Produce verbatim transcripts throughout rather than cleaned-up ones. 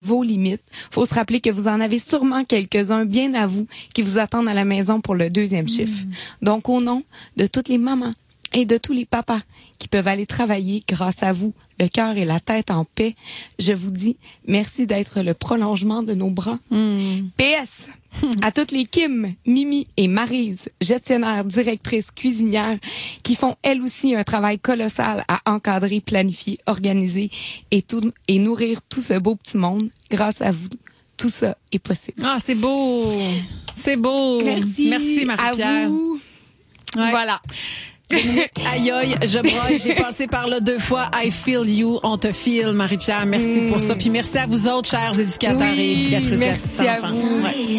vos limites. Faut se rappeler que vous en avez sûrement quelques-uns bien à vous qui vous attendent à la maison pour le deuxième chiffre. Mmh. Donc, au nom de toutes les mamans et de tous les papas qui peuvent aller travailler grâce à vous, le cœur et la tête en paix, je vous dis merci d'être le prolongement de nos bras. Mmh. P S à toutes les Kim, Mimi et Maryse, gestionnaires, directrices, cuisinières, qui font elles aussi un travail colossal à encadrer, planifier, organiser et, tout, et nourrir tout ce beau petit monde. Grâce à vous, tout ça est possible. Ah, c'est beau! C'est beau! Merci. Merci, Marie-Pierre. À vous. Ouais. Voilà. Aïe aïe, je broille, j'ai passé par là deux fois. I feel you, on te feel, Marie-Pierre. Merci mmh. pour ça. Puis merci à vous autres, chers éducateurs oui, et éducatrices. Merci à enfants. vous. Ouais.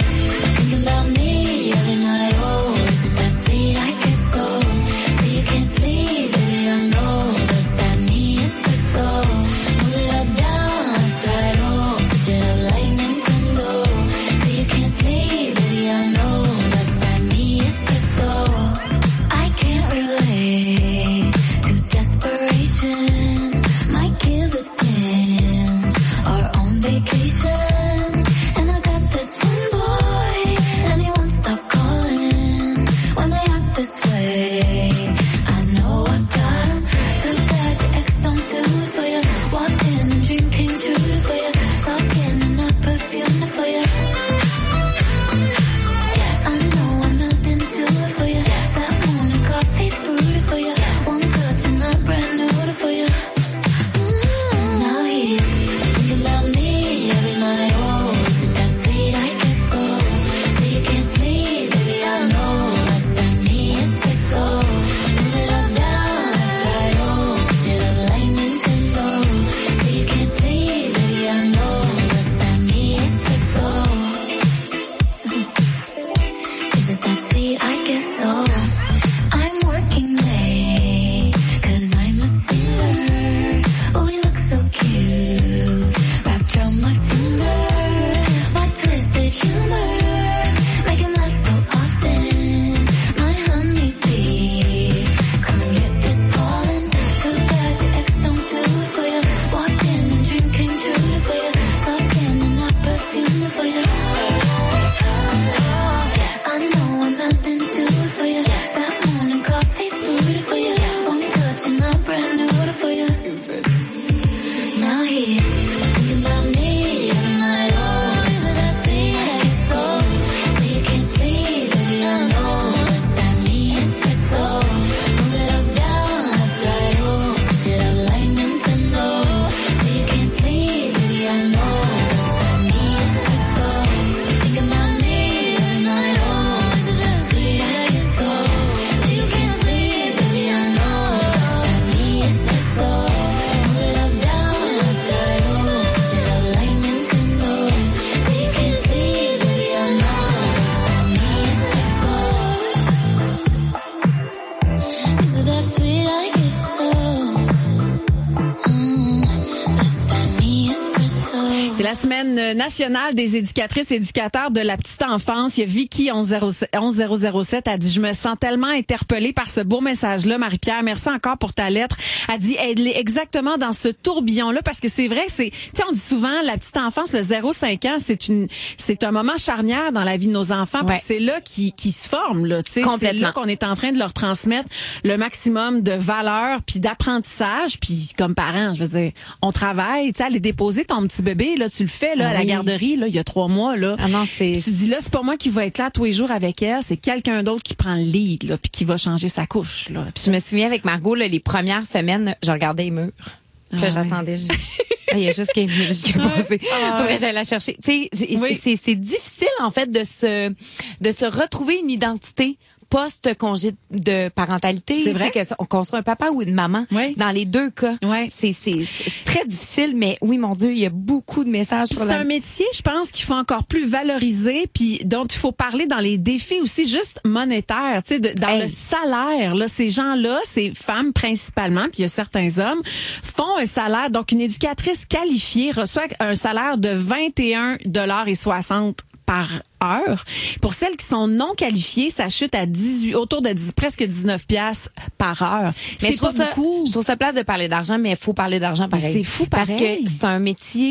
Nationale des éducatrices et éducateurs de la petite enfance. Il y a Vicky onze zéro zéro sept a dit « Je me sens tellement interpellée par ce beau message-là, Marie-Pierre. Merci encore pour ta lettre. » Elle dit « Elle est exactement dans ce tourbillon-là parce que c'est vrai, c'est, tu sais, on dit souvent la petite enfance, le zéro cinq ans, c'est une, c'est un moment charnière dans la vie de nos enfants. Ouais. C'est là qu'ils qui se forment, là. Tu sais, c'est là qu'on est en train de leur transmettre le maximum de valeurs puis d'apprentissage. Puis comme parents, je veux dire, on travaille, tu sais, aller déposer ton petit bébé, là, tu le fais là. Ah, à la garderie, là, il y a trois mois, là. Ah non, c'est... Tu dis, là, c'est pas moi qui va être là tous les jours avec elle, c'est quelqu'un d'autre qui prend le lead, là, puis qui va changer sa couche, là. Puis je me souviens avec Margot, là, les premières semaines, je regardais les murs. Puis là, ah, j'attendais. Ouais. Je... Il y a juste quinze minutes qui est passé. Ah, faudrait que j'aille la chercher. Tu sais, c'est, oui. c'est, c'est difficile, en fait, de se, de se retrouver une identité post-congé de parentalité. C'est vrai. Que on construit un papa ou une maman. Oui. Dans les deux cas. Oui. C'est, c'est, c'est très difficile, mais oui, mon Dieu, il y a beaucoup de messages sur C'est la... un métier, je pense, qu'il faut encore plus valoriser, puis dont il faut parler dans les défis aussi, juste monétaires, tu sais, de, dans hey. le salaire, là, ces gens-là, ces femmes principalement, puis il y a certains hommes, font un salaire, donc une éducatrice qualifiée reçoit un salaire de vingt et un dollars et soixante par heure. Pour celles qui sont non qualifiées, ça chute à dix-huit, autour de dix, presque dix-neuf piastres par heure. Mais c'est je trouve pas ça, beaucoup. je trouve ça plate de parler d'argent, mais il faut parler d'argent pareil. Mais c'est fou pareil. Parce que c'est un métier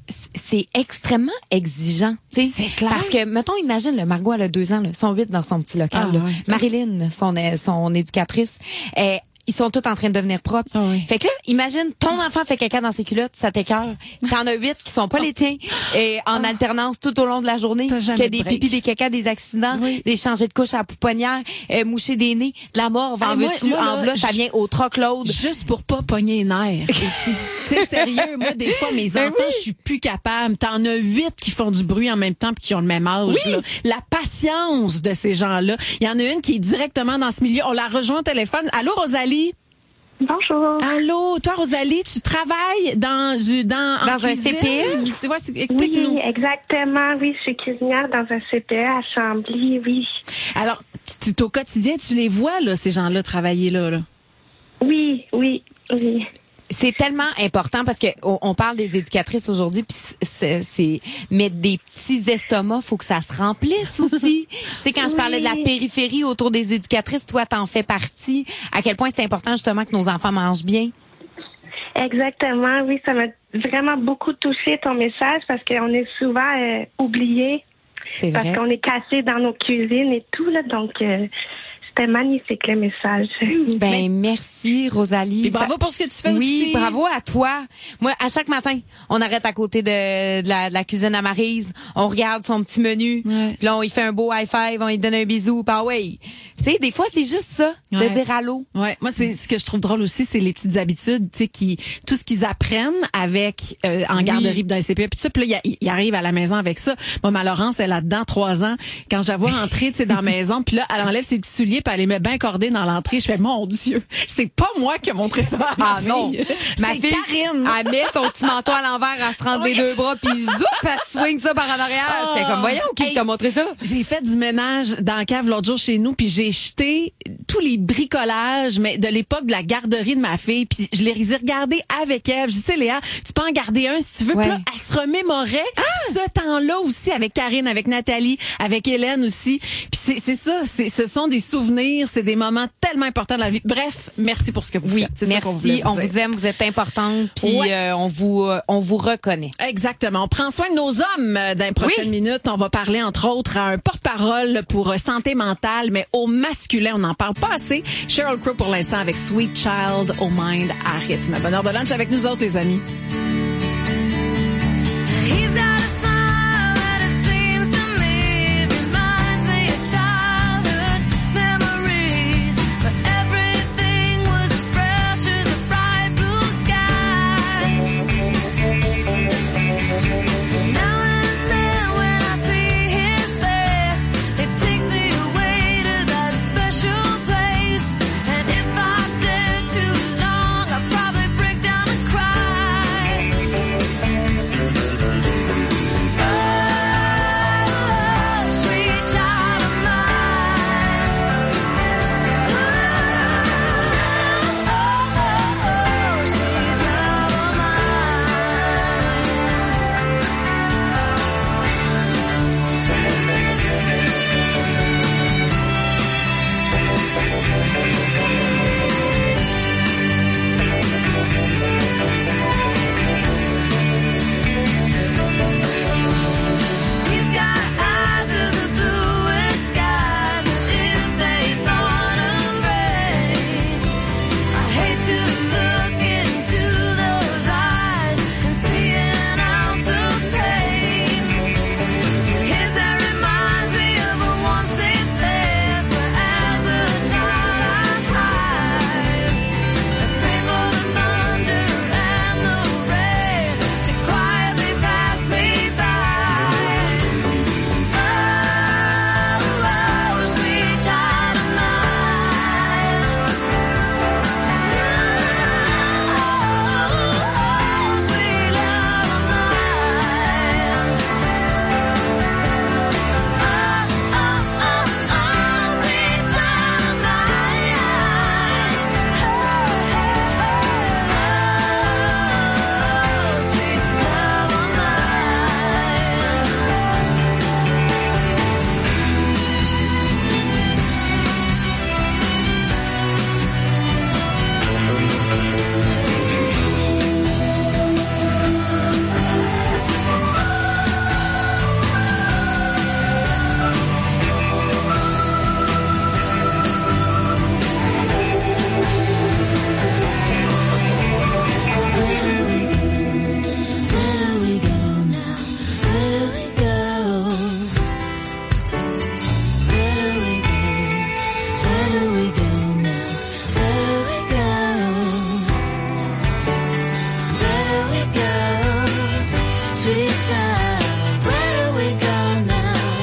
c'est extrêmement exigeant, tu sais. C'est clair. Parce que, mettons, imagine, le Margot, elle a deux ans, là, sont huit dans son petit local, Ah, là. ouais. Marilyn, son, son éducatrice, euh, ils sont tous en train de devenir propres. Ah oui. Fait que là, imagine, ton enfant fait caca dans ses culottes, ça t'écœure. T'en as huit qui sont pas les tiens, et en Ah. alternance tout au long de la journée. T'as jamais Que de des break. pipis, des caca, des accidents, Oui. des changés de couche à la pouponnière, euh, moucher des nez, de la morve, Ah, en moi- veux-tu, moi, là, en v'là, ça je- vient au troc-load. Juste pour pas pogner les nerfs aussi. Tu sais, sérieux, moi, des fois, mes Ben enfants, oui. je suis plus capable. T'en as huit qui font du bruit en même temps puis qui ont le même âge. Oui. Là. La patience de ces gens-là. Il y en a une qui est directement dans ce milieu. On la rejoint au téléphone. Allô, Rosalie? Bonjour. Allô, toi, Rosalie, tu travailles dans, du- dans, en Dans un cuisine? C P E? C'est ouais, c'est- explique-nous. Oui, exactement. Oui, je suis cuisinière dans un C P E à Chambly, oui. Alors, tu- tu- au quotidien, tu les vois, là, ces gens-là, travailler là, là. Oui, oui, oui. C'est tellement important parce que on, on parle des éducatrices aujourd'hui, puis c'est, c'est mais des petits estomacs, faut que ça se remplisse aussi. Tu sais, quand je parlais de la Oui. périphérie autour des éducatrices, toi t'en fais partie. À quel point c'est important justement que nos enfants mangent bien. Exactement, oui. Ça m'a vraiment beaucoup touché ton message parce qu'on est souvent euh, oubliés C'est parce vrai. qu'on est cassés dans nos cuisines et tout, là. Donc, euh, c'était magnifique, le message. Ben merci Rosalie. Puis bravo Ça- pour ce que tu fais oui, aussi. bravo à toi. Moi, à chaque matin, on arrête à côté de, de, la, de la cuisine à Maryse, on regarde son petit menu, Ouais. puis là on lui fait un beau high five, on lui donne un bisou, bah ouais. Tu sais, des fois c'est juste ça, Ouais. de dire allô. Ouais, moi c'est ce que je trouve drôle aussi, c'est les petites habitudes, tu sais, qui tout ce qu'ils apprennent avec euh, en garderie pis dans les C P E, puis ça, puis là ils arrivent à la maison avec ça. Moi, ma Laurence, elle a dedans trois ans. Quand je la vois rentrer, tu sais, dans la maison, puis là, elle enlève ses petits souliers, puis elle les met bien cordés dans l'entrée. Je fais mon Dieu, c'est pas moi qui ai montré ça à ma Ah non, fille. ma C'est fille, Karine. elle met son petit manteau à l'envers, elle se rentre les deux bras, puis zoup, elle swing ça par en arrière. J'étais comme, voyons, qui Hey, t'a montré ça? J'ai fait du ménage dans la cave l'autre jour chez nous, puis j'ai jeté tous les bricolages, mais de l'époque de la garderie de ma fille, puis je les ai regardés avec elle. Je dis, tu sais, Léa, tu peux en garder un si tu veux. Ouais. Puis là, elle se remémorait ce temps-là aussi avec Karine, avec Nathalie, avec Hélène aussi. Puis c'est, c'est ça, c'est, ce sont des souvenirs, c'est des moments tellement importants dans la vie. Bref, merci pour ce que vous Oui, faites. C'est ça qu'on voulait merci, on dire. vous aime, vous êtes importante, puis Ouais. euh, on vous euh, on vous reconnaît. Exactement. On prend soin de nos hommes euh, dans les prochaines Oui. minutes. On va parler, entre autres, à un porte-parole pour euh, santé mentale, mais au masculin, on n'en parle pas assez. Sheryl Crow pour l'instant avec Sweet Child O' Mind à rythme. Bonne heure de lunch avec nous autres, les amis. He's got a smile that it seems to me reminds me of childhood memories, but everything was as fresh as a bright blue sky. Now and then when I see his face, it takes me away to that special place. And if I stare too long, I'll probably break down and cry. Where do we go now?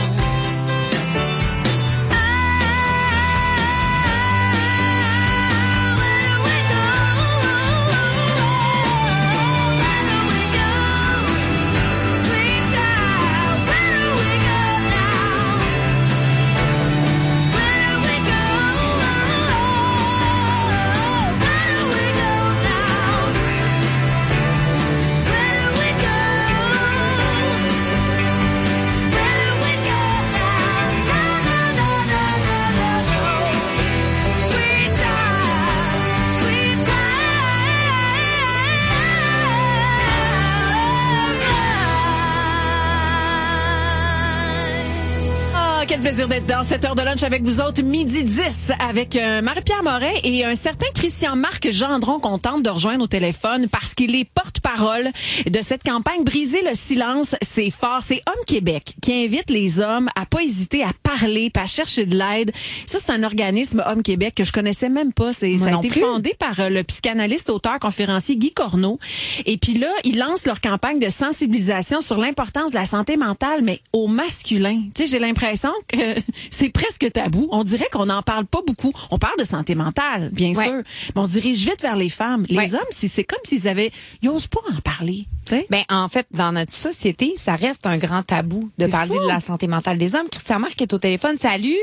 Quel plaisir d'être dans cette heure de lunch avec vous autres. Midi dix avec euh, Marie-Pierre Morin et un certain Christian-Marc Gendron qu'on tente de rejoindre au téléphone parce qu'il est porte-parole de cette campagne Briser le silence, c'est fort. C'est Homme Québec qui invite les hommes à pas hésiter à parler, puis à chercher de l'aide. Ça, c'est un organisme, Homme Québec, que je connaissais même pas. C'est, ça a été plus. fondé par euh, le psychanalyste, auteur, conférencier Guy Corneau. Et puis là, ils lancent leur campagne de sensibilisation sur l'importance de la santé mentale, mais au masculin. Tu sais, j'ai l'impression que c'est presque tabou. On dirait qu'on n'en parle pas beaucoup. On parle de santé mentale, bien ouais. sûr, mais on se dirige vite vers les femmes. Les ouais. hommes, si c'est comme s'ils avaient, ils osent pas en parler. Tu sais? Ben, en fait, dans notre société, ça reste un grand tabou de C'est parler fou. de la santé mentale des hommes. Christian Marc est au téléphone. Salut!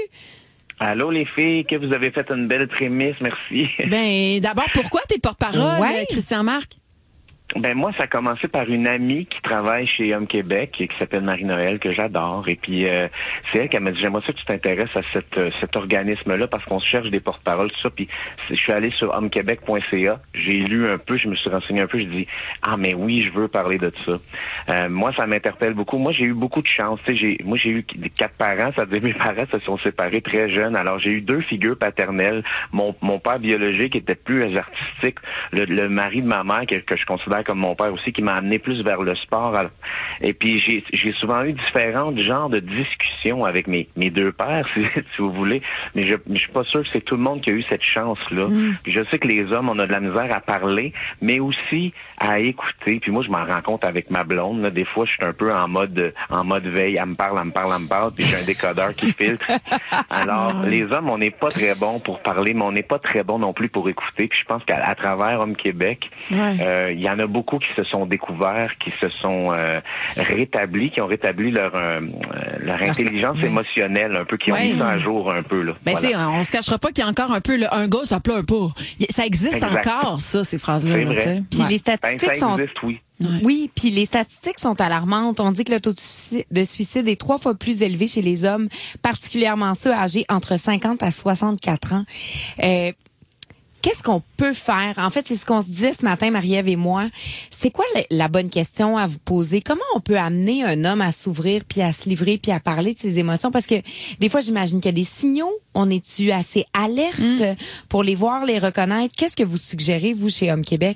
Allô les filles, que vous avez fait une belle prémisse, merci. Ben, d'abord, pourquoi t'es porte-parole, Ouais. euh, Christian Marc? Ben moi, ça a commencé par une amie qui travaille chez Homme Québec, qui s'appelle Marie-Noël, que j'adore. Et puis, euh, c'est elle qui m'a dit, j'aimerais ça que tu t'intéresses à cette, euh, cet organisme-là, parce qu'on cherche des porte-paroles, tout ça. Puis, je suis allé sur homme québec point c a. J'ai lu un peu, je me suis renseigné un peu. Je dis, ah, mais oui, je veux parler de ça. Euh, moi, ça m'interpelle beaucoup. Moi, j'ai eu beaucoup de chance. Tu sais, j'ai, moi, j'ai eu quatre parents. Ça veut dire mes parents se sont séparés très jeunes. Alors, j'ai eu deux figures paternelles. Mon, mon père biologique était plus artistique. Le, le mari de ma mère, que, que je considère comme mon père aussi, qui m'a amené plus vers le sport. Et puis, j'ai, j'ai souvent eu différents genres de discussions avec mes, mes deux pères, si, si vous voulez. Mais je, je suis pas sûr que c'est tout le monde qui a eu cette chance-là. Mm. Puis je sais que les hommes, on a de la misère à parler, mais aussi à écouter. Puis moi, je m'en rends compte avec ma blonde. Là. Des fois, je suis un peu en mode en mode veille. Elle me parle, elle me parle, elle me parle. Puis j'ai un décodeur qui filtre. Alors, les hommes, on n'est pas très bons pour parler, mais on n'est pas très bons non plus pour écouter. Puis je pense qu'à à travers Homme Québec, il ouais. euh, y en a beaucoup qui se sont découverts, qui se sont euh, rétablis, qui ont rétabli leur euh, leur intelligence oui. émotionnelle un peu, qui ouais. ont mis ça à jour un peu là. Ben voilà. tu sais, on se cachera pas qu'il y a encore un peu le, un gars ça pleure pas. Ça existe exact. Encore ça, ces phrases-là. C'est là, vrai. Puis ouais. les statistiques ben, ça sont existe, oui. Ouais. Oui, puis les statistiques sont alarmantes. On dit que le taux de suicide, de suicide est trois fois plus élevé chez les hommes, particulièrement ceux âgés entre cinquante à soixante-quatre ans. Euh, Qu'est-ce qu'on peut faire? En fait, c'est ce qu'on se disait ce matin, Marie-Ève et moi. C'est quoi la, la bonne question à vous poser? Comment on peut amener un homme à s'ouvrir, puis à se livrer, puis à parler de ses émotions? Parce que des fois, j'imagine qu'il y a des signaux. On est-tu assez alerte mmh. pour les voir, les reconnaître? Qu'est-ce que vous suggérez, vous, chez Homme Québec?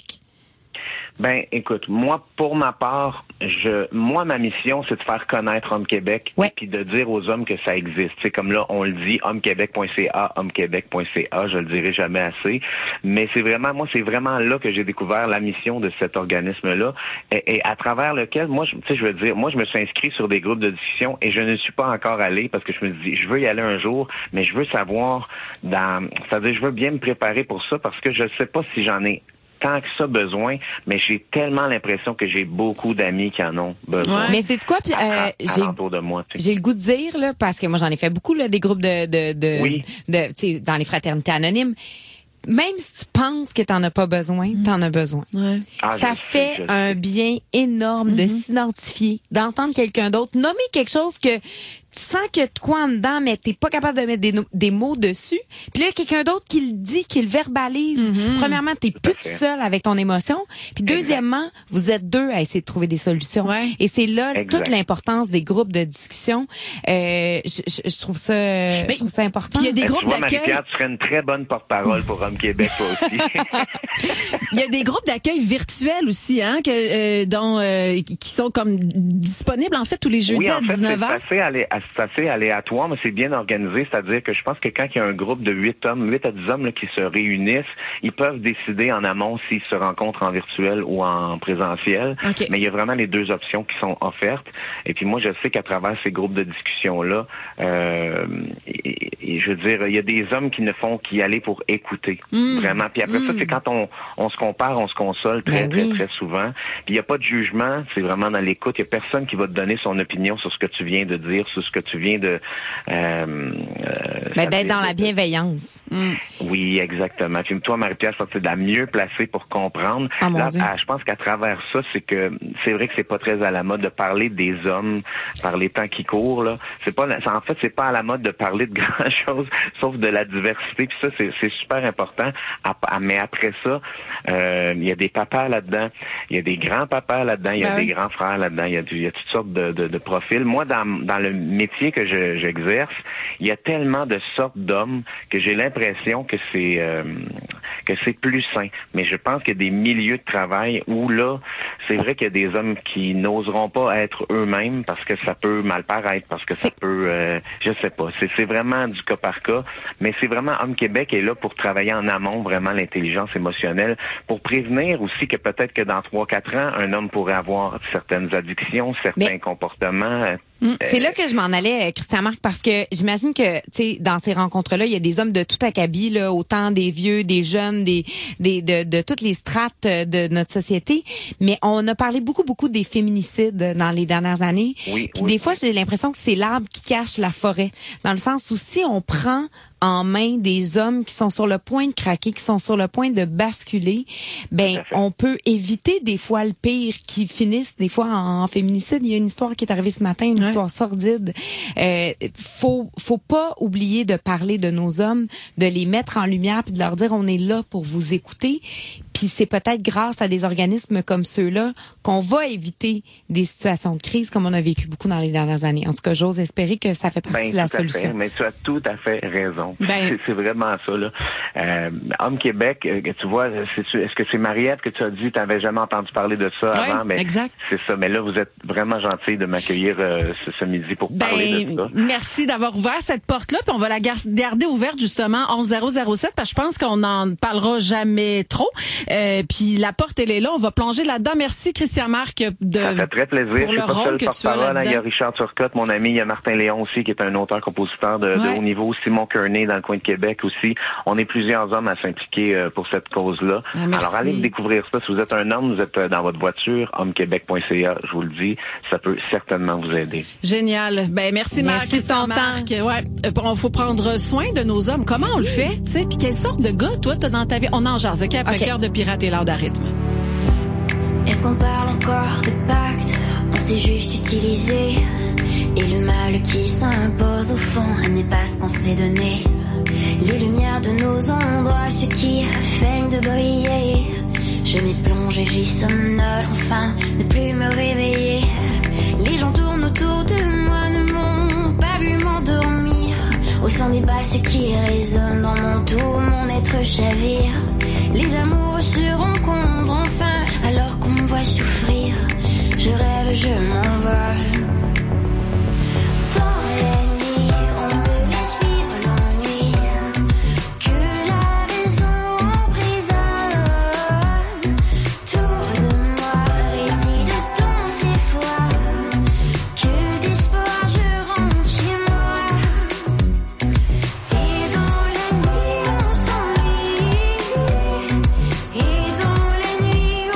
Ben, écoute, moi, pour ma part, je, moi, ma mission, c'est de faire connaître Homme Québec ouais. et puis de dire aux hommes que ça existe. C'est comme là, on le dit, homme québec point c a, homme québec point c a, je le dirai jamais assez. Mais c'est vraiment, moi, c'est vraiment là que j'ai découvert la mission de cet organisme-là et, et à travers lequel, moi, tu sais, je veux dire, moi, je me suis inscrit sur des groupes de discussion et je ne suis pas encore allé parce que je me dis, je veux y aller un jour, mais je veux savoir dans, c'est-à-dire, je veux bien me préparer pour ça parce que je sais pas si j'en ai tant que ça besoin, mais j'ai tellement l'impression que j'ai beaucoup d'amis qui en ont besoin. Ouais. Mais c'est quoi, puis euh, j'ai, de moi, j'ai le goût de dire là, parce que moi j'en ai fait beaucoup là, des groupes de de de, oui. de tu sais, dans les fraternités anonymes. Même si tu penses que t'en as pas besoin, mmh. t'en as besoin. Ouais. Ah, ça fait sais, un sais. bien énorme mmh. de s'identifier, d'entendre quelqu'un d'autre nommer quelque chose que tu sens qu'il y a de quoi en dedans, mais t'es pas capable de mettre des, des mots dessus. Puis là, quelqu'un d'autre qui le dit, qui le verbalise. Mm-hmm. Premièrement, t'es plus tout seul avec ton émotion. Puis deuxièmement, exact. vous êtes deux à essayer de trouver des solutions. Ouais. Et c'est là exact. toute l'importance des groupes de discussion. Euh, je, je, je trouve ça, mais, je trouve ça important. Il y a des ben, groupes tu vois, d'accueil. Marie-Pierre, tu serais une très bonne porte-parole pour Homme Québec, toi aussi. Il y a des groupes d'accueil virtuels aussi, hein, que, euh, dont, euh, qui sont comme disponibles en fait tous les jeudis oui, en à dix-neuf heures. Fait, c'est assez, c'est assez aléatoire, mais c'est bien organisé. C'est-à-dire que je pense que quand il y a un groupe de huit hommes, huit à dix hommes là, qui se réunissent, ils peuvent décider en amont s'ils se rencontrent en virtuel ou en présentiel. Okay. Mais il y a vraiment les deux options qui sont offertes. Et puis moi, je sais qu'à travers ces groupes de discussion-là, euh, et, et je veux dire, il y a des hommes qui ne font qu'y aller pour écouter. Mmh. Vraiment. Puis après mmh. ça, c'est quand on, on se compare, on se console très, ben oui. très, très souvent. Puis il n'y a pas de jugement, c'est vraiment dans l'écoute. Il n'y a personne qui va te donner son opinion sur ce que tu viens de dire, sur ce que tu viens de... Euh, euh, ben, d'être dans de, la bienveillance. Mmh. Oui, exactement. Puis toi, Marie-Pierre, je pense que tu es la mieux placée pour comprendre. Oh, Là, à, je pense qu'à travers ça, c'est que c'est vrai que c'est pas très à la mode de parler des hommes par les temps qui courent. Là, c'est pas, en fait, c'est pas à la mode de parler de grand chose, sauf de la diversité. Puis ça, c'est, c'est super important. À, à, mais après ça, euh, il y a des papas là-dedans, il y a des grands-papas là-dedans, il y a ben des oui. grands frères là-dedans, il y a, il y a toutes sortes de, de, de profils. Moi, dans, dans le métier que je, j'exerce, il y a tellement de sortes d'hommes que j'ai l'impression que c'est euh, que c'est plus sain. Mais je pense qu'il y a des milieux de travail où là, c'est vrai qu'il y a des hommes qui n'oseront pas être eux-mêmes parce que ça peut mal paraître, parce que ça peut, euh, je sais pas. C'est, c'est vraiment du cas par cas, mais c'est vraiment Homme Québec est là pour travailler en amont vraiment l'intelligence émotionnelle, pour prévenir aussi que peut-être que dans trois quatre ans, un homme pourrait avoir certaines addictions, certains mais... comportements. C'est là que je m'en allais, Christian Marc, parce que j'imagine que, tu sais, dans ces rencontres-là, il y a des hommes de tout acabit, là, autant des vieux, des jeunes, des, des, de, de toutes les strates de notre société. Mais on a parlé beaucoup, beaucoup des féminicides dans les dernières années. Oui, Puis oui, des fois, oui. j'ai l'impression que c'est l'arbre qui cache la forêt. Dans le sens où si on prend en main des hommes qui sont sur le point de craquer, qui sont sur le point de basculer, ben on peut éviter des fois le pire, qui finissent des fois en, en féminicide. Il y a une histoire qui est arrivée ce matin, une ouais. histoire sordide. Euh, faut faut pas oublier de parler de nos hommes, de les mettre en lumière puis de leur dire on est là pour vous écouter. Puis c'est peut-être grâce à des organismes comme ceux-là qu'on va éviter des situations de crise comme on a vécu beaucoup dans les dernières années. En tout cas, j'ose espérer que ça fait partie ben, de la tout solution. À fait, mais tu as tout à fait raison. Ben, c'est, c'est vraiment ça, là. Euh, Homme Québec, tu vois, c'est, est-ce que c'est Marie-Ève que tu as dit, tu n'avais jamais entendu parler de ça oui, avant? Mais exact. C'est ça. Mais là, vous êtes vraiment gentil de m'accueillir euh, ce, ce midi pour ben, parler de ça. Merci d'avoir ouvert cette porte-là, puis on va la garder ouverte justement onze zéro zéro sept, parce que je pense qu'on n'en parlera jamais trop. Euh, puis la porte, elle est là. On va plonger là-dedans. Merci, Christian Marc, de ça fait très plaisir. pour je le suis pas rôle seul que tu as porte-parole. là-dedans. Il y a Richard Turcotte, mon ami. Il y a Martin Léon aussi, qui est un auteur-compositeur de, ouais. de haut niveau. Simon Kearney, dans le coin de Québec aussi. On est plusieurs hommes à s'impliquer euh, pour cette cause-là. Ah, alors, allez découvrir ça. Si vous êtes un homme, vous êtes dans votre voiture, homme québec point c a, je vous le dis, ça peut certainement vous aider. Génial. Ben merci, Marc. Merci ton Marc. Ouais. Il faut prendre soin de nos hommes. Comment on le fait? Tu sais, puis quelle sorte de gars, toi, t'as dans ta vie? On en jase, OK? Après okay. Cœur de pirate et l'heure d'arythme. Est-ce qu'on parle encore de pacte? On s'est juste utilisé. Et le mal qui s'impose au fond n'est pas ce qu'on s'est donné. Les lumières de nos endroits, ceux qui feignent de briller. Je m'y plonge et j'y somnole, enfin, ne plus me réveiller. Les gens tournent autour de moi, ne m'ont pas vu m'endormir. Au son des basses qui résonnent dans mon tout, mon être chavire. Les amoureux se rencontrent enfin, alors qu'on me voit souffrir. Je rêve, je m'envole. Dans la nuit, on me laisse vivre l'ennui. Que la raison emprisonne. Tout de moi réside dans ces fois. Que d'espoir je rentre chez moi. Et dans la nuit on s'ennuie. Et dans la nuit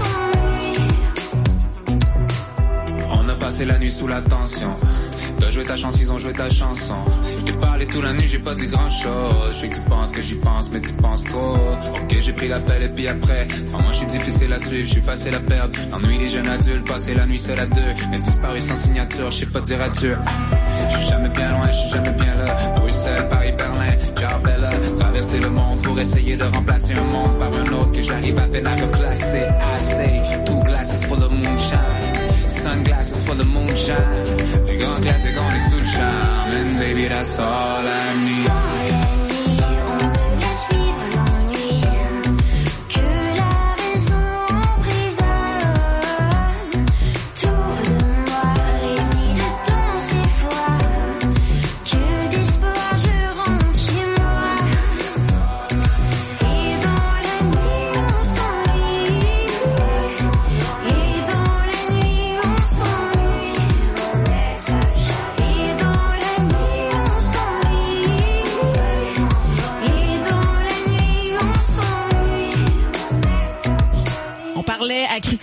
on s'ennuie. On a passé la nuit sous la tension. T'as joué ta chance, ils ont joué ta chanson. Je t'ai parlé toute la nuit, j'ai pas dit grand chose. Je sais que tu penses que j'y pense, mais tu penses trop. Ok, j'ai pris l'appel et puis après, moi je suis difficile à suivre, je suis facile à perdre. L'ennui des jeunes adultes, passer la nuit seul à deux. Même disparu sans signature, je sais pas dire adieu. Je suis jamais bien loin, je suis jamais bien là. Bruxelles, Paris, Berlin, Jarbella. Traverser le monde pour essayer de remplacer un monde par un autre que j'arrive à peine à replacer. I say, two glasses full of moonshine. Sunglasses for the moonshine. Les grands classiques, on est sous le charme. And baby, that's all I need. Tout de moi réside dans ces fois.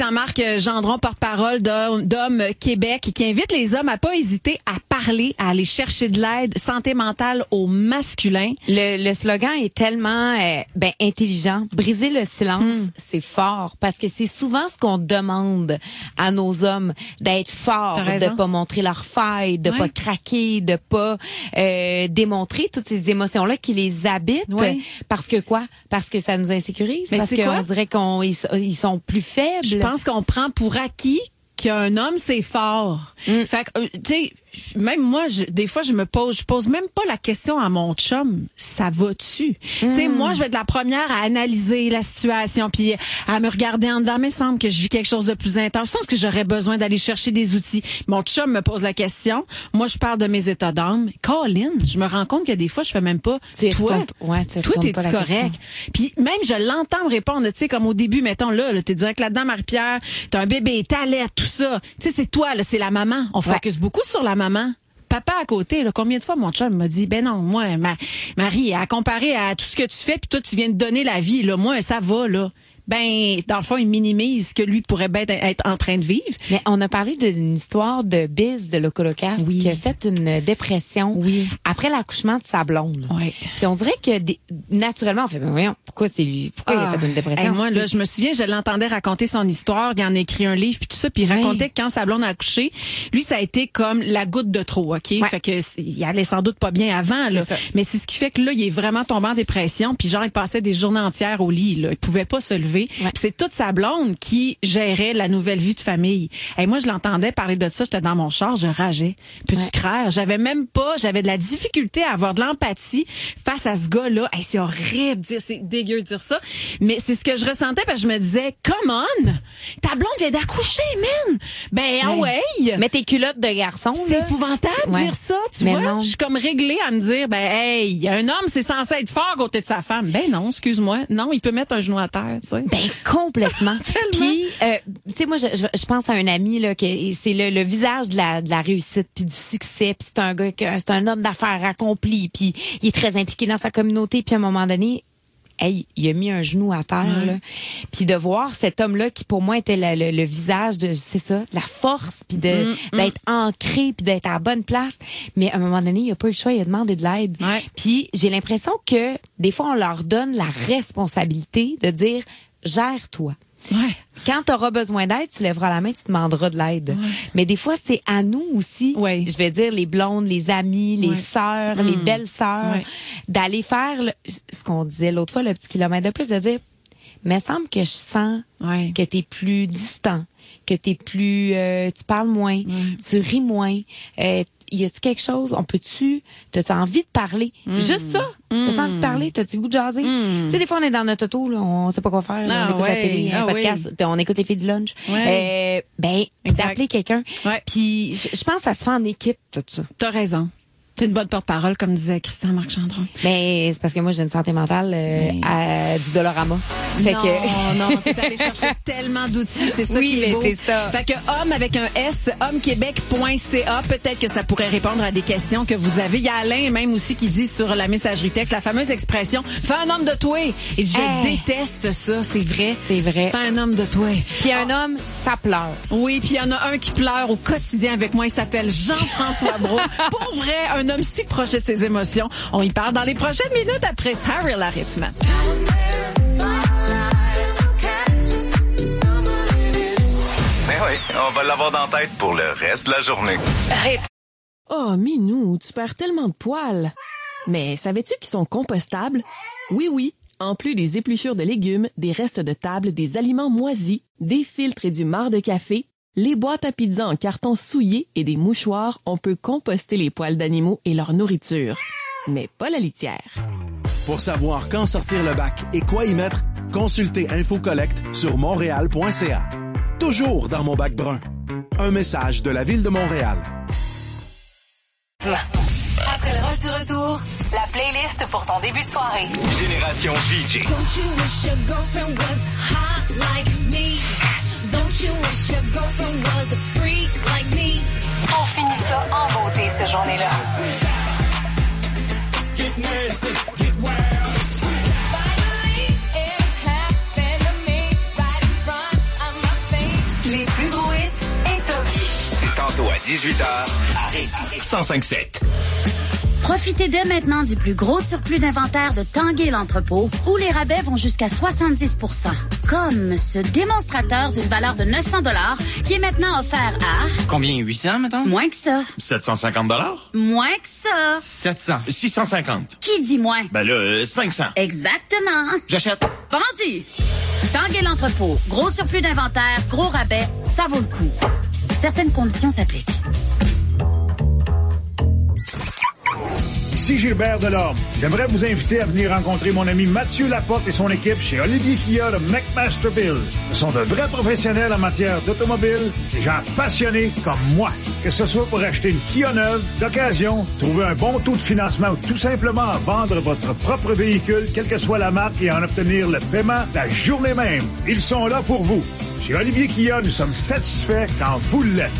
Christian-Marc Gendron, porte-parole d'Hommes d'Hommes Québec, qui invite les hommes à pas hésiter à parler, à aller chercher de l'aide, santé mentale au masculin. Le, le slogan est tellement euh, ben intelligent. Briser le silence, mm. c'est fort parce que c'est souvent ce qu'on demande à nos hommes, d'être forts, de pas montrer leurs failles, de ouais. pas craquer, de pas euh, démontrer toutes ces émotions-là qui les habitent. Ouais. Parce que quoi? Parce que ça nous insécurise. Mais parce qu'on dirait qu'on ils, ils sont plus faibles. Je pense qu'on prend pour acquis qu'un homme c'est fort. Mm. Fait que, tu sais, même moi, je, des fois, je me pose, je pose même pas la question à mon chum, ça va-tu? Mm. Tu sais, moi, je vais être la première à analyser la situation, puis à me regarder en dedans, mais il semble que je vis quelque chose de plus intense. Je pense que j'aurais besoin d'aller chercher des outils. Mon chum me pose la question. Moi, je parle de mes états d'âme. Colin, je me rends compte que des fois, je fais même pas. Tu toi, ouais, tu toi, t'es-tu correct? Puis même, je l'entends me répondre, tu sais, comme au début, mettons, là, là t'es direct là-dedans, Marie-Pierre, t'as un bébé, t'allaites, tout ça. Tu sais, c'est toi, là, c'est la maman. On ouais. focus beaucoup sur la maman. Papa à côté, là, combien de fois mon chum m'a dit, ben non, moi, ma, Marie, à comparer à tout ce que tu fais, puis toi, tu viens de donner la vie, là, moi, ça va, là. Ben, dans le fond, il minimise ce que lui pourrait bien être en train de vivre. Mais on a parlé d'une histoire de Biz de l'Holocaust oui. qui a fait une dépression oui. après l'accouchement de sa blonde. Oui. Puis on dirait que des, naturellement, on fait, ben voyons, pourquoi c'est lui, pourquoi ah, il a fait une dépression? Hey, moi, là, je me souviens, je l'entendais raconter son histoire, il en a écrit un livre, puis tout ça, puis il oui. racontait que quand sa blonde a accouché, lui, ça a été comme la goutte de trop, OK? Ouais. Fait que il allait sans doute pas bien avant, là. Mais c'est ce qui fait que là, il est vraiment tombé en dépression, puis genre, il passait des journées entières au lit, là. Il pouvait pas se lever. Ouais. C'est toute sa blonde qui gérait la nouvelle vie de famille. Et moi, je l'entendais parler de ça. J'étais dans mon char, je rageais. Peux-tu ouais. croire? J'avais même pas, j'avais de la difficulté à avoir de l'empathie face à ce gars-là. Hey, c'est horrible, dire, c'est dégueu de dire ça. Mais c'est ce que je ressentais parce que je me disais, come on! Ta blonde vient d'accoucher, man! Ben, ah ouais! Mais tes culottes de garçon, c'est là. épouvantable de ouais. dire ça, tu mais vois? Non. Je suis comme réglée à me dire, ben, hey, un homme, c'est censé être fort à côté de sa femme. Ben non, excuse-moi. Non, il peut mettre un genou à terre, tu sais. Ben, complètement. Puis, euh, tu sais, moi, je, je, je pense à un ami là que c'est le, le visage de la, de la réussite puis du succès. Puis c'est un gars, que, c'est un homme d'affaires accompli. Puis il est très impliqué dans sa communauté. Puis à un moment donné, hey, il a mis un genou à terre. Mmh. Là. Puis de voir cet homme-là qui pour moi était le, le, le visage de, c'est ça, de la force puis de mmh. d'être ancré puis d'être à la bonne place. Mais à un moment donné, il a pas eu le choix, il a demandé de l'aide. Ouais. Puis j'ai l'impression que des fois on leur donne la responsabilité de dire gère-toi. Ouais. Quand tu auras besoin d'aide, tu lèveras la main, tu demanderas de l'aide. Ouais. Mais des fois, c'est à nous aussi, ouais. je vais dire les blondes, les amies, les ouais. sœurs, mmh. les belles sœurs, ouais. d'aller faire le, ce qu'on disait l'autre fois, le petit kilomètre de plus, de dire, mais il semble que je sens ouais. que tu es plus distant, que t'es plus, euh, tu parles moins, ouais. tu ris moins, euh, y a-tu quelque chose? On peut-tu? T'as-tu envie de parler? Mmh. Juste ça. Mmh. T'as-tu envie de parler? T'as-tu le goût de jaser? Mmh. Tu sais, des fois, on est dans notre auto, là, on sait pas quoi faire. Là, ah, on écoute ouais. la télé, un ah, podcast, oui. on écoute les filles du lunch. Ouais. Euh, ben, exact. D'appeler quelqu'un. Ouais. Puis, je pense que ça se fait en équipe, tout ça. T'as raison. T'es une bonne porte-parole, comme disait Christian-Marc Gendron. Mais c'est parce que moi, j'ai une santé mentale euh, mais... à du Dolorama. Fait non, que... non, t'es allé chercher tellement d'outils, c'est ça oui, qui est beau. Oui, c'est ça. Fait que homme avec un S, hommequebec point c a, peut-être que ça pourrait répondre à des questions que vous avez. Il y a Alain même aussi qui dit sur la messagerie texte, la fameuse expression « Fais un homme de toi ». Et je hey. déteste ça, c'est vrai. C'est vrai. Fais un homme de toi. Puis un homme, ça pleure. Oui, puis il y en a un qui pleure au quotidien avec moi, il s'appelle Jean-François Brault. Pour vrai, un homme si proche de ses émotions. On y parle dans les prochaines minutes après Harry Larrithman. Mais oui, on va l'avoir dans la tête pour le reste de la journée. Arrête. Oh, Minou, tu perds tellement de poils. Mais savais-tu qu'ils sont compostables? Oui, oui. En plus des épluchures de légumes, des restes de table, des aliments moisis, des filtres et du marc de café, les boîtes à pizza en carton souillé et des mouchoirs, on peut composter les poils d'animaux et leur nourriture. Mais pas la litière. Pour savoir quand sortir le bac et quoi y mettre, consultez InfoCollect sur montréal point c a. Toujours dans mon bac brun. Un message de la Ville de Montréal. Après le rush du retour, la playlist pour ton début de soirée. Génération V J. Don't you wish your girlfriend was hot like me? Don't you wish your girlfriend was a freak like me? On finit ça en beauté cette journée-là. Get nasty, get wild. Finally, it's happened to me right in front of my face. dix-huit heures, cent cinq sept. Profitez dès maintenant du plus gros surplus d'inventaire de Tanguay l'entrepôt, où les rabais vont jusqu'à soixante-dix pour cent. Comme ce démonstrateur d'une valeur de neuf cents dollars qui est maintenant offert à... Combien? huit cents, mettons? Moins que ça. sept cent cinquante dollars? Moins que ça. sept cents. six cent cinquante. Qui dit moins? Ben là, euh, cinq cents. Exactement. J'achète. Vendu. Tanguay l'entrepôt. Gros surplus d'inventaire, gros rabais, ça vaut le coup. Certaines conditions s'appliquent. Ici Gilbert Delorme. J'aimerais vous inviter à venir rencontrer mon ami Mathieu Laporte et son équipe chez Olivier Kia de McMaster Build. Ce sont de vrais professionnels en matière d'automobile, des gens passionnés comme moi. Que ce soit pour acheter une Kia neuve, d'occasion, trouver un bon taux de financement ou tout simplement vendre votre propre véhicule, quelle que soit la marque, et en obtenir le paiement la journée même. Ils sont là pour vous. Chez Olivier Kia, nous sommes satisfaits quand vous l'êtes.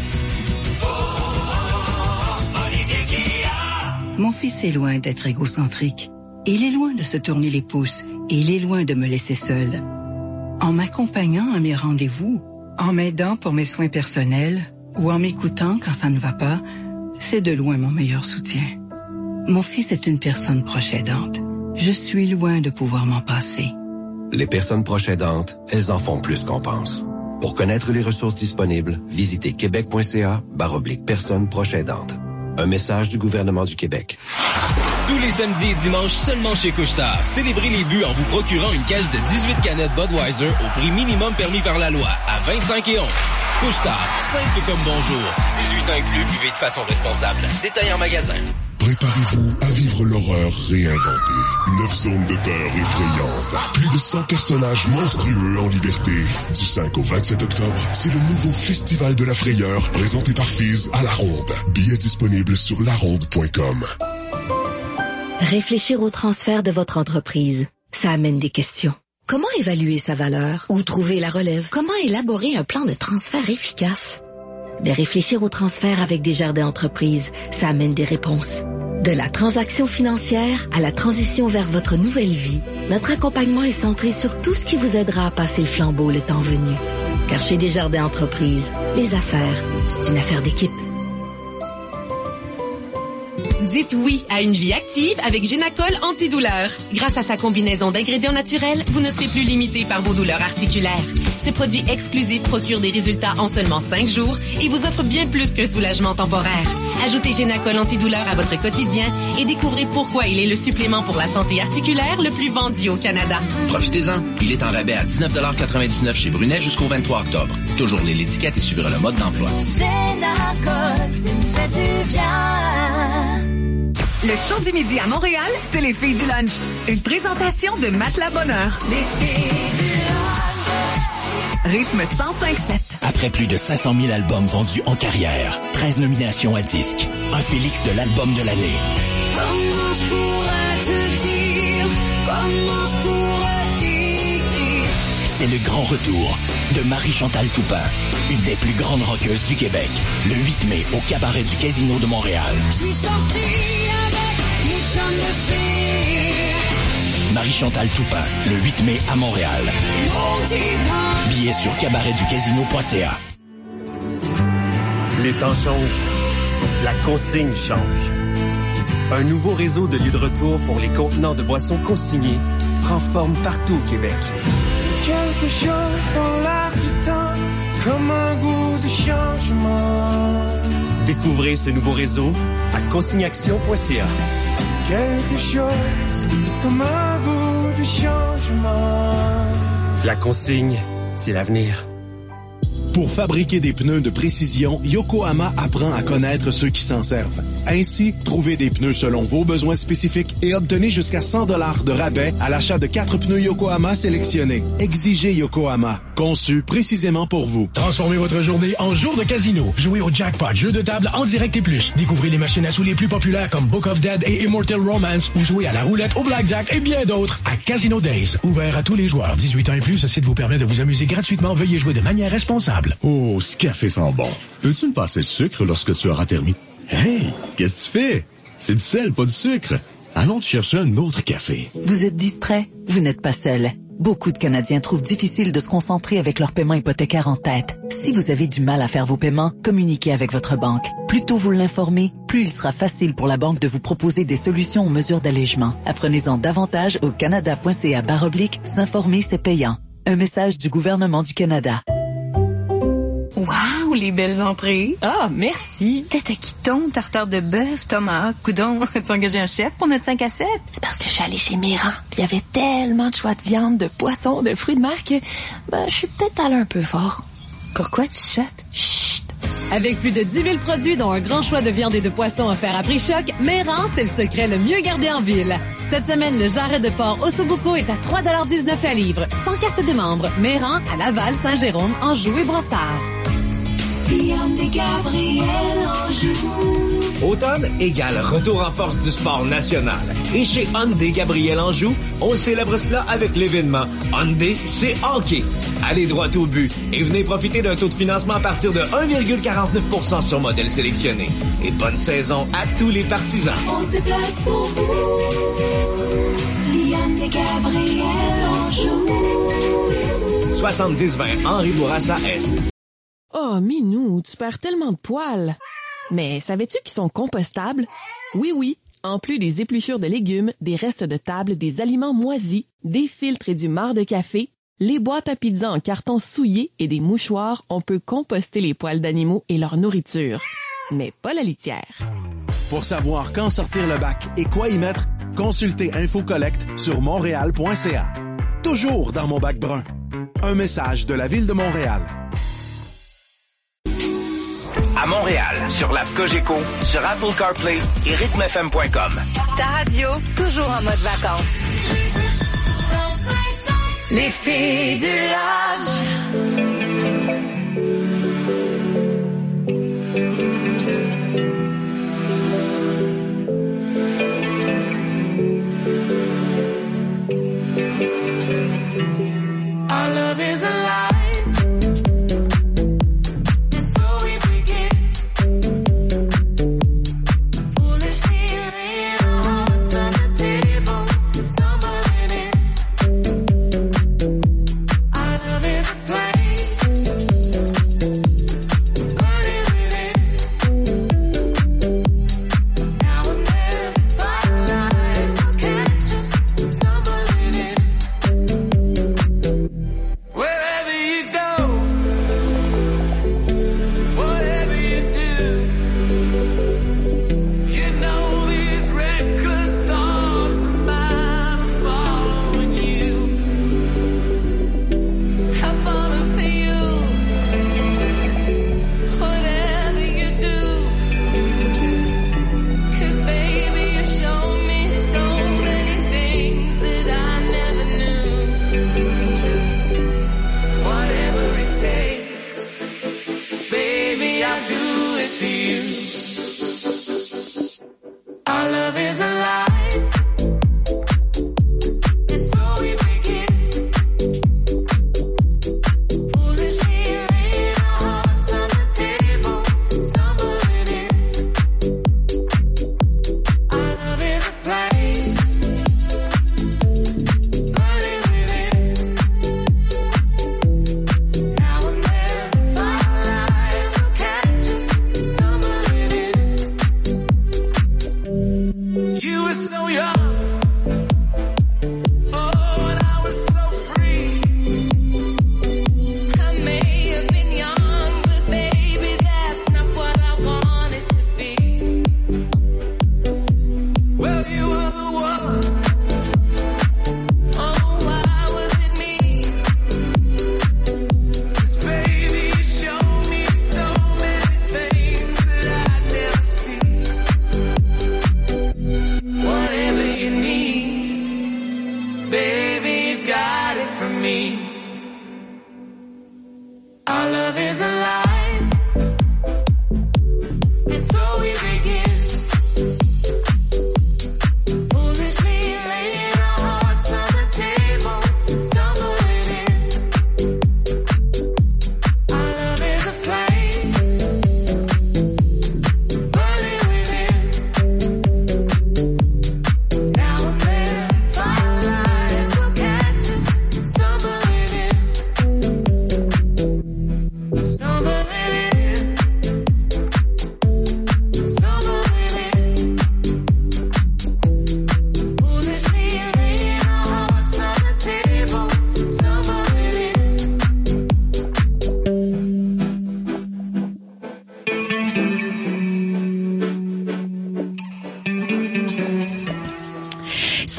Mon fils est loin d'être égocentrique. Il est loin de se tourner les pouces et il est loin de me laisser seule. En m'accompagnant à mes rendez-vous, en m'aidant pour mes soins personnels ou en m'écoutant quand ça ne va pas, c'est de loin mon meilleur soutien. Mon fils est une personne proche aidante. Je suis loin de pouvoir m'en passer. Les personnes proches aidantes, elles en font plus qu'on pense. Pour connaître les ressources disponibles, visitez québec.ca barre oblique personnes proches aidantes. Un message du gouvernement du Québec. Tous les samedis et dimanches seulement chez Couche-Tard. Célébrez les buts en vous procurant une caisse de dix-huit canettes Budweiser au prix minimum permis par la loi, à vingt-cinq et onze. Couche-Tard, simple comme bonjour. dix-huit ans inclus, buvez de façon responsable. Détail en magasin. Préparez-vous à vivre l'horreur réinventée. Neuf zones de peur effrayantes. Plus de cent personnages monstrueux en liberté. Du cinq au vingt-sept octobre, c'est le nouveau Festival de la frayeur présenté par Fizz à La Ronde. Billets disponibles sur la ronde point com. Réfléchir au transfert de votre entreprise, ça amène des questions. Comment évaluer sa valeur? Où trouver la relève? Comment élaborer un plan de transfert efficace? De réfléchir au transfert avec Desjardins Entreprises, ça amène des réponses. De la transaction financière à la transition vers votre nouvelle vie, notre accompagnement est centré sur tout ce qui vous aidera à passer le flambeau le temps venu. Car chez Desjardins Entreprises, les affaires, c'est une affaire d'équipe. Dites oui à une vie active avec Génacol antidouleur. Grâce à sa combinaison d'ingrédients naturels, vous ne serez plus limité par vos douleurs articulaires. Ce produit exclusif procure des résultats en seulement cinq jours et vous offre bien plus qu'un soulagement temporaire. Ajoutez Génacol antidouleur à votre quotidien et découvrez pourquoi il est le supplément pour la santé articulaire le plus vendu au Canada. Profitez-en. Il est en rabais à dix-neuf quatre-vingt-dix-neuf chez Brunet jusqu'au vingt-trois octobre. Toujours lire l'étiquette et suivre le mode d'emploi. Génacol, tu me fais du bien. Le show du midi à Montréal, c'est les filles du lunch. Une présentation de Matelas Bonheur. Les filles du lunch. Rythme cent cinq sept. Après plus de cinq cent mille albums vendus en carrière, treize nominations à disque, un Félix de l'album de l'année. Comment je pourrais te dire, comment je pourrais dire. C'est le grand retour de Marie-Chantal Toupin, une des plus grandes rockeuses du Québec, le huit mai au cabaret du Casino de Montréal. Je suis sortie avec mes chums de filles. Marie-Chantal Toupin, le huit mai à Montréal. Billets sur cabaret du casino point c a. Les temps changent. La consigne change. Un nouveau réseau de lieux de retour pour les contenants de boissons consignés prend forme partout au Québec. Quelque chose dans l'air du temps, comme un goût de changement. Découvrez ce nouveau réseau à consignaction point c a. Quelque chose comme un goût de changement. La consigne, c'est l'avenir. Pour fabriquer des pneus de précision, Yokohama apprend à connaître ceux qui s'en servent. Ainsi, trouvez des pneus selon vos besoins spécifiques et obtenez jusqu'à cent dollars de rabais à l'achat de quatre pneus Yokohama sélectionnés. Exigez Yokohama, conçu précisément pour vous. Transformez votre journée en jour de casino. Jouez au Jackpot, jeu de table en direct et plus. Découvrez les machines à sous les plus populaires comme Book of Dead et Immortal Romance ou jouez à la roulette, au blackjack et bien d'autres à Casino Days. Ouvert à tous les joueurs. dix-huit ans et plus, ce site vous permet de vous amuser gratuitement. Veuillez jouer de manière responsable. Oh, ce café sent bon. Peux-tu me passer le sucre lorsque tu auras terminé? Hey, qu'est-ce que tu fais? C'est du sel, pas du sucre. Allons te chercher un autre café. Vous êtes distrait? Vous n'êtes pas seul. Beaucoup de Canadiens trouvent difficile de se concentrer avec leurs paiements hypothécaires en tête. Si vous avez du mal à faire vos paiements, communiquez avec votre banque. Plus tôt vous l'informez, plus il sera facile pour la banque de vous proposer des solutions aux mesures d'allègement. Apprenez-en davantage au canada.ca barre oblique, s'informer c'est payant. Un message du gouvernement du Canada. Wow, les belles entrées. Ah, merci. Tête à quiton, tartare de bœuf, tomate, coudon. As-tu engagé un chef pour notre cinq à sept? C'est parce que je suis allée chez Méran. Puis il y avait tellement de choix de viande, de poisson, de fruits de mer que ben, je suis peut-être allée un peu fort. Pourquoi tu chuchotes? Chut! Avec plus de dix mille produits, dont un grand choix de viande et de poissons offerts à prix choc, Méran, c'est le secret le mieux gardé en ville. Cette semaine, le jarret de porc Ossobuco est à trois dollars dix-neuf la livre, sans carte de membre. Méran, à Laval, Saint-Jérôme, Anjou et Brossard. Hyundai Gabriel Anjou. Automne égale retour en force du sport national. Et chez Hyundai Gabriel Anjou, on célèbre cela avec l'événement Hyundai, c'est hockey. Allez droit au but et venez profiter d'un taux de financement à partir de un virgule quarante-neuf pour cent sur modèle sélectionné. Et bonne saison à tous les partisans. On se déplace pour vous. Hyundai Gabriel Anjou. soixante-dix vingt Henri Bourassa Est. Oh, Minou, tu perds tellement de poils. Mais savais-tu qu'ils sont compostables? Oui, oui. En plus des épluchures de légumes, des restes de table, des aliments moisis, des filtres et du marc de café, les boîtes à pizza en carton souillé et des mouchoirs, on peut composter les poils d'animaux et leur nourriture. Mais pas la litière. Pour savoir quand sortir le bac et quoi y mettre, consultez InfoCollect sur montréal point c a. Toujours dans mon bac brun. Un message de la Ville de Montréal. À Montréal, sur l'app Cogeco, sur Apple CarPlay et rythme f m point com. Ta radio, toujours en mode vacances. Les filles du village. Our love is alive.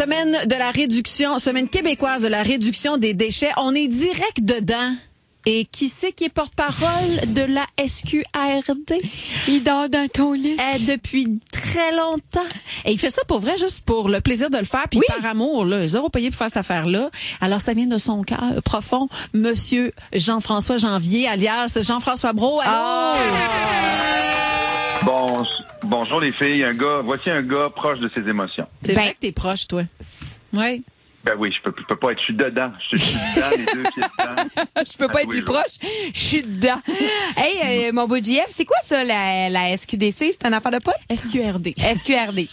semaine de la réduction, semaine québécoise de la réduction des déchets. On est direct dedans. Et qui c'est qui est porte-parole de la S Q A R D? Il dort dans ton lit. Eh, depuis très longtemps. Et il fait ça pour vrai, juste pour le plaisir de le faire, puis oui. par amour, là. Zéro payé pour faire cette affaire-là. Alors, ça vient de son cœur profond. Monsieur Jean-François Janvier, alias Jean-François Brault. Allô? Oh! Bon, bonjour les filles. Un gars, voici un gars proche de ses émotions. C'est ben, vrai que t'es proche, toi. Oui. Ben oui, je peux, je peux pas être, je suis dedans. Je suis dedans, les deux pieds dedans. Je peux pas être plus proche. Je suis dedans. Hey, euh, mon beau J F, c'est quoi ça, la, la S Q D C? C'est une affaire de pote? S Q R D. S Q R D.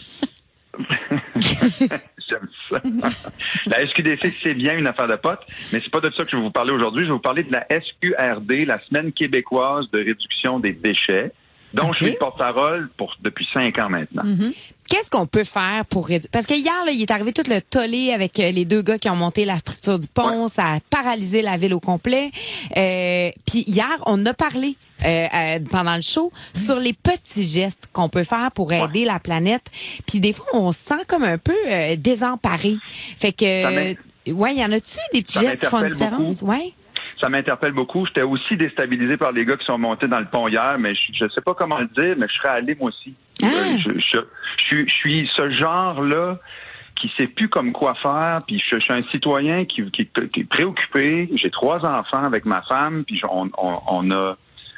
J'aime ça. La S Q D C, c'est bien une affaire de pote, mais c'est pas de ça que je vais vous parler aujourd'hui. Je vais vous parler de la S Q R D, la Semaine québécoise de réduction des déchets, dont okay. je suis le porte-parole pour, depuis cinq ans maintenant. Mm-hmm. Qu'est-ce qu'on peut faire pour réduire? Parce que hier, là, il est arrivé tout le tollé avec les deux gars qui ont monté la structure du pont. Ouais. Ça a paralysé la ville au complet. Euh, puis hier, on a parlé euh, euh, pendant le show mmh. sur les petits gestes qu'on peut faire pour aider ouais. la planète. Puis des fois, on se sent comme un peu euh, désemparé. Fait que, ouais, y en a-tu des petits gestes qui font une différence? Ouais. Ça m'interpelle beaucoup. J'étais aussi déstabilisé par les gars qui sont montés dans le pont hier, mais je ne sais pas comment le dire, mais je serais allé moi aussi. Ah. Euh, je, je, je, je suis ce genre-là qui sait plus comme quoi faire, puis je, je suis un citoyen qui, qui, qui est préoccupé. J'ai trois enfants avec ma femme, puis on, on, on a...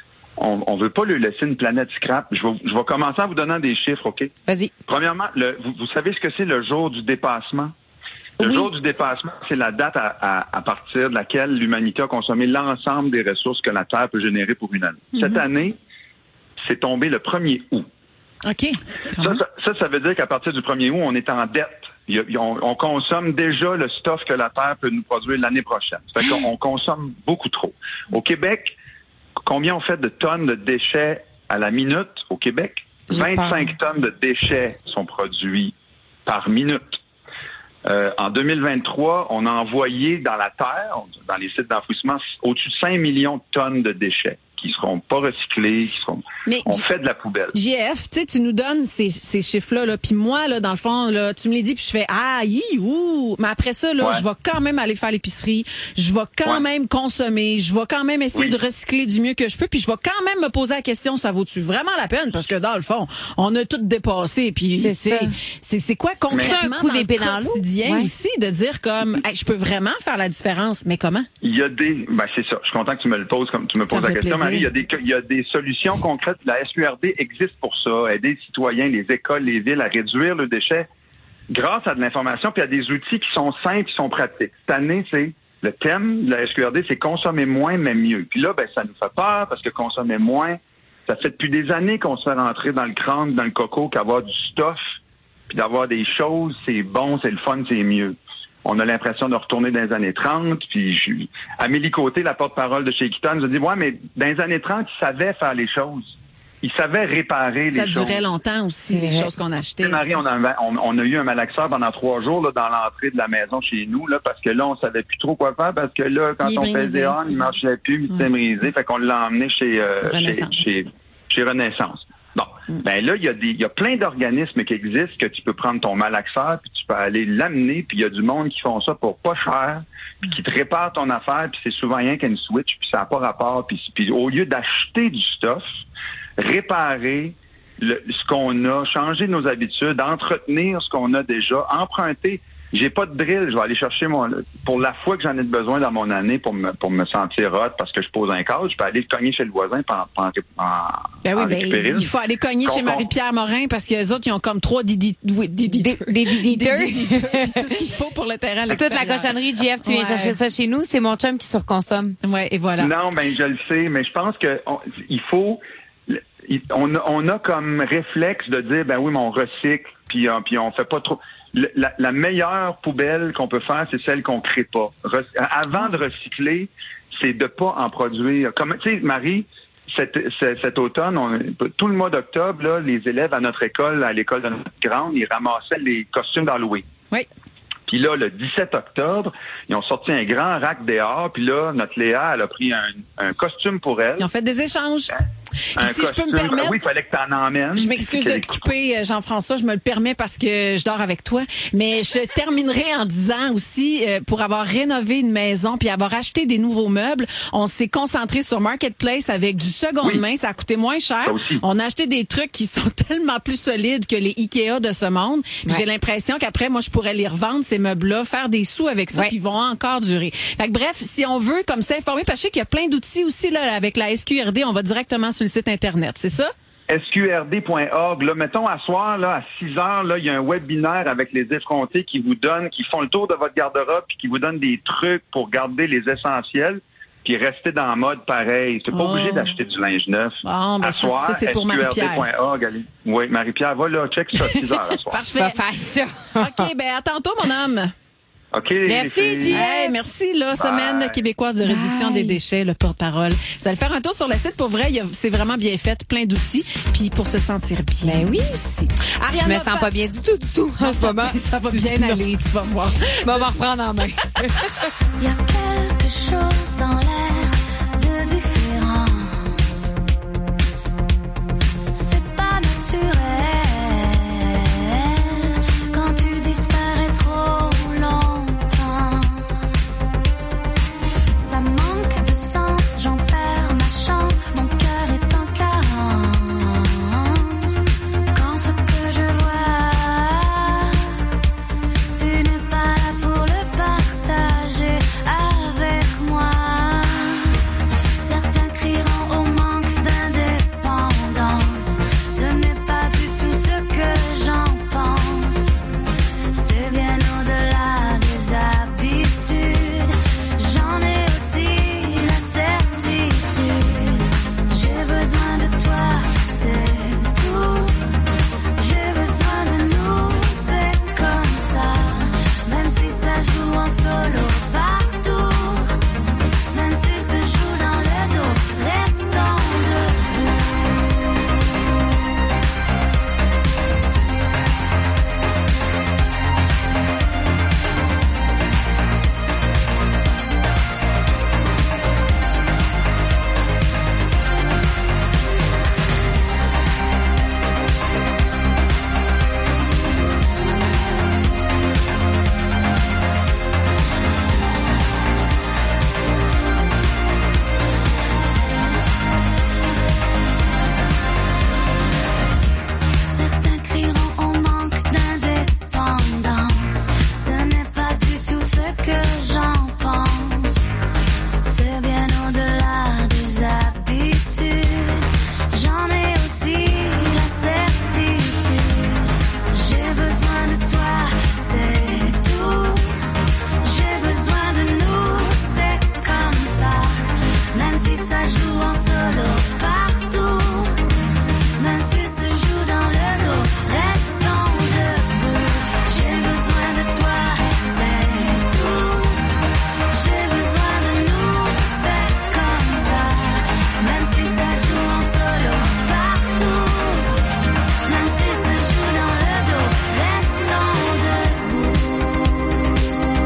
On, on veut pas lui laisser une planète scrap. Je vais, je vais commencer en vous donnant des chiffres, OK? Vas-y. Premièrement, le, vous, vous savez ce que c'est le jour du dépassement? Le oui. jour du dépassement, c'est la date à, à, à partir de laquelle l'humanité a consommé l'ensemble des ressources que la Terre peut générer pour une année. Mm-hmm. Cette année, c'est tombé le premier août. OK. Ça, ça, ça, ça veut dire qu'à partir du premier août, on est en dette. Il y a, on, on consomme déjà le stuff que la Terre peut nous produire l'année prochaine. Ça fait qu'on on consomme beaucoup trop. Au Québec, combien on fait de tonnes de déchets à la minute au Québec? vingt-cinq tonnes de déchets sont produits par minute. Euh, en deux mille vingt-trois, on a envoyé dans la terre, dans les sites d'enfouissement, au-dessus de cinq millions de tonnes de déchets qui seront pas recyclés, qui seront... Mais on fait de la poubelle. J F, tu sais, tu nous donnes ces, ces chiffres-là, là, puis moi, là, dans le fond, là, tu me les dis, puis je fais ah, hi, ouh, mais après ça, là, ouais. je vais quand même aller faire l'épicerie, je vais quand ouais. même consommer, je vais quand même essayer oui. de recycler du mieux que je peux, puis je vais quand même me poser la question, ça vaut-tu vraiment la peine? Parce que dans le fond, on a tout dépassé, puis tu sais, c'est, c'est quoi concrètement dans le quotidien ouais. aussi de dire comme, hey, je peux vraiment faire la différence, mais comment? Il y a des, ben c'est ça. Je suis content que tu me le poses comme tu me poses la question, Marie. Il y a des, il y a des solutions concrètes. La S Q R D existe pour ça, aider les citoyens, les écoles, les villes à réduire le déchet grâce à de l'information puis à des outils qui sont simples, qui sont pratiques. Cette année, c'est le thème de la S Q R D, c'est consommer moins mais mieux. Puis là, ben ça nous fait peur parce que consommer moins, ça fait depuis des années qu'on se fait rentrer dans le crâne, dans le coco, qu'avoir du stuff puis d'avoir des choses, c'est bon, c'est le fun, c'est mieux. On a l'impression de retourner dans les années trente. Puis je, Amélie Côté, la porte-parole de chez Equiton, nous a dit, ouais, mais dans les années trente, ils savaient faire les choses. Ils savaient réparer les ça choses. Ça durait longtemps aussi, les choses qu'on achetait. Marie, on a, on, on a eu un malaxeur pendant trois jours là, dans l'entrée de la maison chez nous, là, parce que là, on savait plus trop quoi faire, parce que là, quand il on faisait on, il marchait plus, il s'était brisé. Fait qu'on l'a emmené chez, euh, chez, chez, chez Renaissance. Bon, mm. ben là, il y a des, il y a plein d'organismes qui existent que tu peux prendre ton malaxeur puis tu peux aller l'amener puis il y a du monde qui font ça pour pas cher puis qui te répare ton affaire puis c'est souvent rien qu'une switch puis ça n'a pas rapport puis, puis au lieu d'acheter du stuff, réparer le, ce qu'on a, changer nos habitudes, entretenir ce qu'on a déjà, emprunter. J'ai pas de drill, je vais aller chercher mon pour la fois que j'en ai besoin dans mon année pour me pour me sentir hot parce que je pose un cadre, je peux aller le cogner chez le voisin pour en, pour en, ben oui, en récupérer. Ben, il faut aller cogner chez Marie-Pierre Morin parce que les autres ils ont comme trois d'éditeurs. Des éditeurs. Tout ce qu'il faut pour le terrain. Toute la cochonnerie, J F, tu viens ouais. chercher ça chez nous, c'est mon chum qui surconsomme. Ouais, et voilà. Non, ben je le sais, mais je pense que on, il faut on a, on a comme réflexe de dire ben oui, mais on recycle puis euh, puis on fait pas trop. La, la meilleure poubelle qu'on peut faire, c'est celle qu'on crée pas. Re- avant de recycler, c'est de pas en produire. Comme tu sais, Marie, cet, cet, cet automne, on, tout le mois d'octobre, là, les élèves à notre école, à l'école de notre grande, ils ramassaient les costumes d'Halloween. Oui. Puis là, le dix-sept octobre, ils ont sorti un grand rack dehors. Puis là, notre Léa, elle a pris un, un costume pour elle. Ils ont fait des échanges. Un Puis si costume, je peux me permettre... oui, il fallait que tu en emmènes. Je m'excuse de te couper, Jean-François, je me le permets parce que je dors avec toi. Mais je terminerai en disant aussi, euh, pour avoir rénové une maison puis avoir acheté des nouveaux meubles, on s'est concentré sur Marketplace avec du seconde oui. main. Ça a coûté moins cher. On a acheté des trucs qui sont tellement plus solides que les Ikea de ce monde. Ouais. J'ai l'impression qu'après, moi, je pourrais les revendre, ces meubles-là, faire des sous avec ça, ouais. puis ils vont encore durer. Fait que bref, si on veut comme s'informer, parce que je sais qu'il y a plein d'outils aussi là avec la S Q R D, on va directement sur le site Internet, c'est ça? S Q R D point org. Là, mettons, à soir, là, à six heures, là, il y a un webinaire avec les effrontés qui vous donnent, qui font le tour de votre garde-robe puis qui vous donnent des trucs pour garder les essentiels puis rester dans le mode pareil. C'est pas oh. obligé d'acheter du linge neuf. Bon, ben à ça, soir, ça, c'est pour Marie-Pierre. S Q R D point org. Oui, Marie-Pierre, va là, check ça à six heures à soir. Parfait. Je vais faire ça. OK, ben à tantôt, mon homme. OK. Merci, J F. Hey, merci, là, Semaine québécoise de réduction Bye. des déchets, le porte-parole. Vous allez faire un tour sur le site. Pour vrai, il y a, c'est vraiment bien fait, plein d'outils. Puis pour se sentir bien. Ben oui. aussi. Ariane, je me sens pas bien du tout, du tout. En ce moment, ça va bien non. aller, tu vas voir. Bon, on va reprendre en main. Il y a quelque chose dans l'air de différent. C'est pas naturel. Quand tu disparais trop longtemps, ça manque de sens, j'en perds ma chance, mon cœur est en carence. Quand ce que je vois, tu n'es pas là pour le partager avec moi. Certains crieront au manque d'indépendance, ce n'est pas du tout ce que j'en pense. C'est bien au-delà des habitudes, j'en ai aussi la certitude. J'ai besoin de toi, c'est tout. J'ai besoin de nous, c'est comme ça. Même si ça joue en solo partout, même si ça joue dans le dos, restons debout. Certains crieront au manque d'indépendance, ce n'est pas du tout ce que j'en pense. C'est bien au-delà des habitudes, j'en ai aussi la certitude. J'ai besoin de toi, c'est tout. J'ai besoin de nous, c'est comme ça. Même si ça joue en solo partout, même si ça joue dans le dos, restons debout. J'ai besoin de toi, c'est tout. J'ai besoin de nous, c'est comme ça. Même si ça joue en solo partout, même si ça joue dans le dos, restons debout.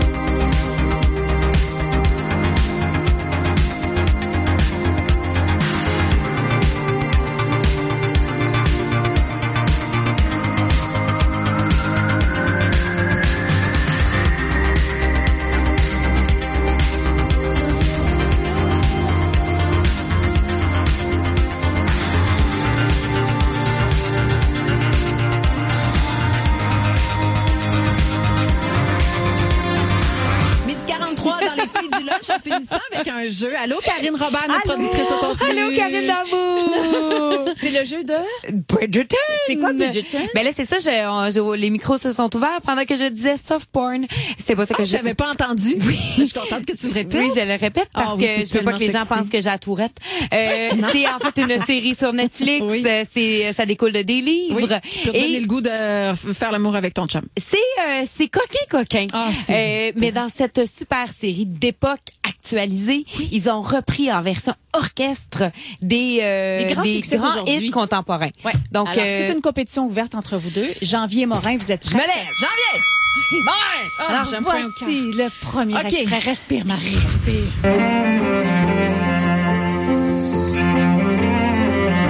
Midi quarante-trois dans les filles du lunch en finissant avec un jeu. Allô, Karine Robert, notre Allô? productrice au contenu. Allô, Karine Davout. C'est le jeu de Bridgerton. C'est quoi Bridgerton? Ben là, c'est ça, je, on- je- les micros se sont ouverts pendant que je disais soft porn. C'est pas ça que Ah, je... j'avais pas entendu. Oui. Je suis contente que tu le répètes. Oui, je le répète parce Ah oui, que c'est je veux pas que les tellement gens sexy. pensent que j'ai la tourette. Euh, c'est en fait une série sur Netflix. Oui. Euh, C'est, ça découle de des livres. Oui, qui peut te donner le goût de f- faire l'amour avec ton chum. C'est euh, c'est coquin coquin. Ah, c'est Euh, mais dans cette super série d'époque actualisée, ils ont repris en version orchestre des euh, Les grands succès grands d'aujourd'hui. hits contemporains. Ouais. Donc Alors, euh, c'est une compétition ouverte entre vous deux. Janvier et Morin, vous êtes prêts? je me lève. Janvier. Morin. Alors, Ah, j'aime pas un voici le premier OK. extrait. Respire, Marie, respire.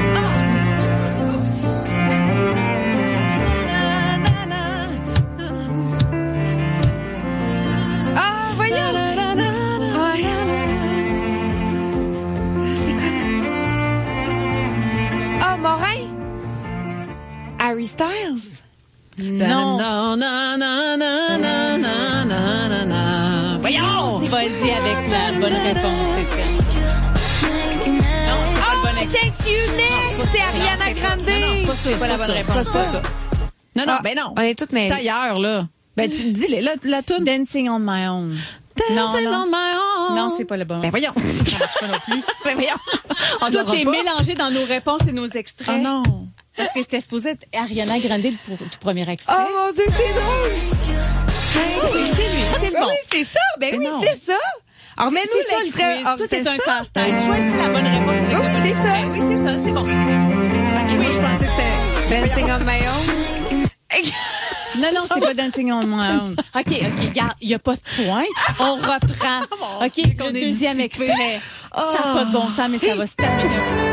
Harry Styles? Non. Non, non, non, non, non, non, non, non, non. Voyons! Vas-y avec la bonne réponse, Étienne. Non, c'est pas le bon extrait. Thanks You Next, c'est Ariana Grande. Non, non, c'est pas ça. C'est pas la bonne réponse. C'est pas ça. Non, non, Ah, ben non. on est toutes mêlées. T'es ailleurs, là. Ben, dis- dis-les, la, la toune. Dancing on my own. Dancing non. on my own. Non, c'est pas le bon. Ben, voyons. Ça marche pas non plus. Ben, voyons. On Tout l'aura est pas. mélangé dans nos réponses et nos extraits. Oh non. Parce que c'était supposé être Ariana Grande le pour- du premier extrait. Oh mon Dieu, c'est drôle! Oui, c'est lui, c'est le Ben bon. oui, c'est ça. Ben Mais oui, non. c'est ça. Alors, mets-nous C'est ça le l'extrait. quiz. Ah, Tout c'était est un ça? casse-tête. Choisis la bonne réponse avec Oui, le bon c'est extrait. ça. Oui, c'est ça, c'est bon. Ok, oui, je pensais que c'était... Dancing on my own. Non, non, c'est pas Dancing on my own. OK, OK, regarde, il n'y a pas de point. On reprend. OK, qu'on le est deuxième dissipé. extrait. Ça n'a pas de bon sens, mais ça va se terminer.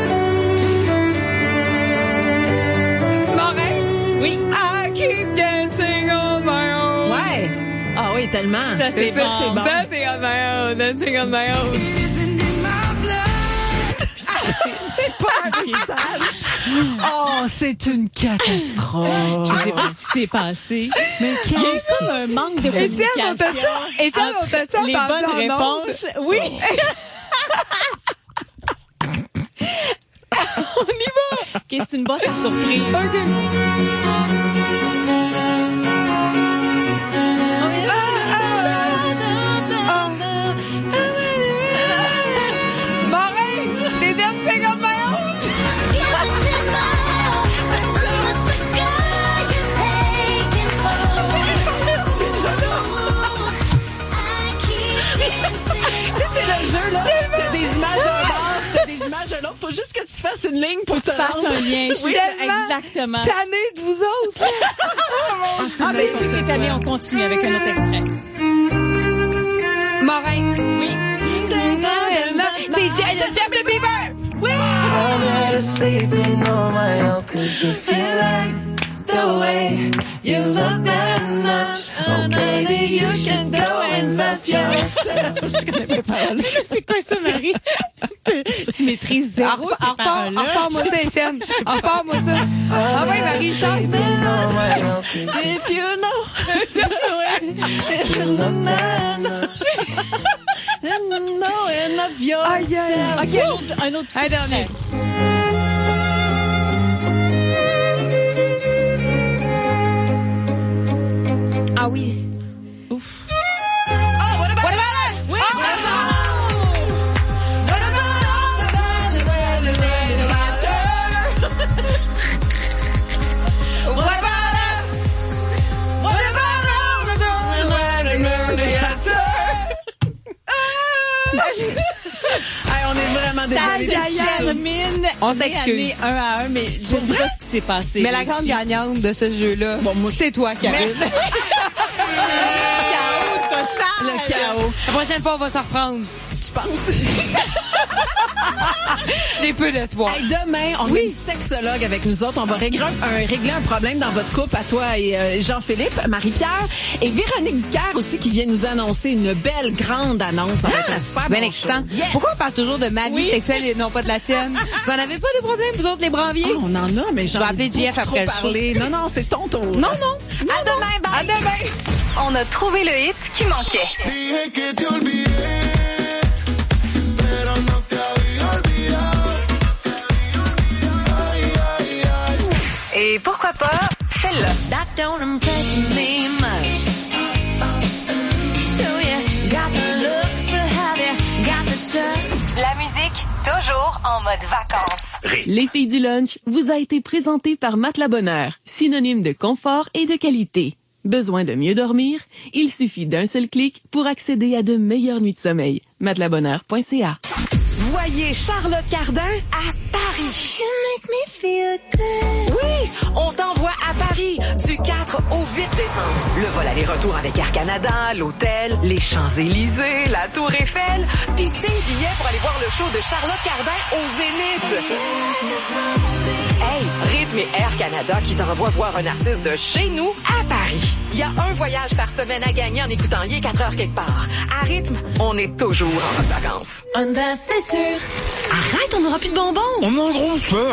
Morin? Oui. I keep dancing on my own. Ouais. Ah oui, tellement. Ça, c'est ça, bon. c'est bon. Ça, c'est on my own. Dancing on my own. C'est pas un Oh, c'est une catastrophe. Je sais pas ce qui s'est passé. Mais Il y a eu qu'est-ce comme un qui manque de Étienne, on t'a communication. dit- Étienne, on t'a dit entre les entendu bonnes en ondes? réponses. Oui. On y va. OK, c'est une boîte à surprise. Morin, c'est Dancing on my own. Tu sais, c'est le jeu, là. T'as des images d'un bord, t'as des images de l'autre. Faut juste que tu fasses une ligne pour Tu te fasses rendre. un lien. Je suis Oui, tellement exactement. Tannée de vous autres. Ah, c'est Ah, ben, n'importe écoute, allez, on continue avec un autre extrait. Morin. Oui. C'est Jeff, Jeff le Bieber. Oui. Je connais pas les paroles. C'est quoi ça, Marie? Tu maîtrises zéro ces paroles-là. Repars-moi ça, Étienne. Repars-moi ça. Ah ouais, Marie, chante. If you know. Knowing of yourself. OK, un autre, un autre petit Un dernier. extrait. Ah oui. Ouf. Oh, what about, What about us? Oui. Oh, What about- What about all the times when the rain is after? What about us? What about all the times when the rain is after? Hey, on est vraiment Ça désolés. termine. On nez à s'excuse. nez, un à un, mais je sais pas ce qui s'est passé. Mais la grande gagnante de ce jeu-là, c'est toi, Karine. Merci. Chaos total. Le chaos. La prochaine fois, on va s'en reprendre. Tu penses? J'ai peu d'espoir. Hey, demain, on a une sexologue avec nous autres. On va régler un, un- régler un problème dans votre couple, à toi et euh, Jean-Philippe, Marie-Pierre et Véronique Dicker aussi qui vient nous annoncer une belle grande annonce. Ça va être un super C'est bien bon excitant. show. Yes! Pourquoi on parle toujours de ma vie Oui. sexuelle et non pas de la tienne? Vous en avez pas de problème, vous autres, les branviers? Ah, on en a, mais Je j'en vais ai appeler beaucoup J F trop après le show. parlé. Non, non, c'est ton tour. Non, non. À demain, bye. À demain. On a trouvé le hit qui manquait. Dije que te olvidé, pero no te había olvidado. Ay, ay, ay. Et pourquoi pas celle-là. That don't impress me much. So you got the looks, but have you got the touch? La musique, toujours en mode vacances. Les filles du lunch vous a été présenté par Matelas Bonheur, synonyme de confort et de qualité. Besoin de mieux dormir? Il suffit d'un seul clic pour accéder à de meilleures nuits de sommeil. matelas bonheur point c a. Voyez Charlotte Cardin à Paris. You make me feel good. Oui, on t'envoie à Paris du quatre au huit décembre. Le vol aller-retour avec Air Canada, l'hôtel, les Champs-Élysées, la Tour Eiffel, puis des billets pour aller voir le show de Charlotte Cardin au Zénith. Hey, Rythme et Air Canada qui t'envoie voir un artiste de chez nous à Paris. Il y a un voyage par semaine à gagner en écoutant rien quatre heures quelque part. À Rythme, on est toujours en vacances. Honda, c'est sûr. Arrête, on n'aura plus de bonbons. On a un gros fun.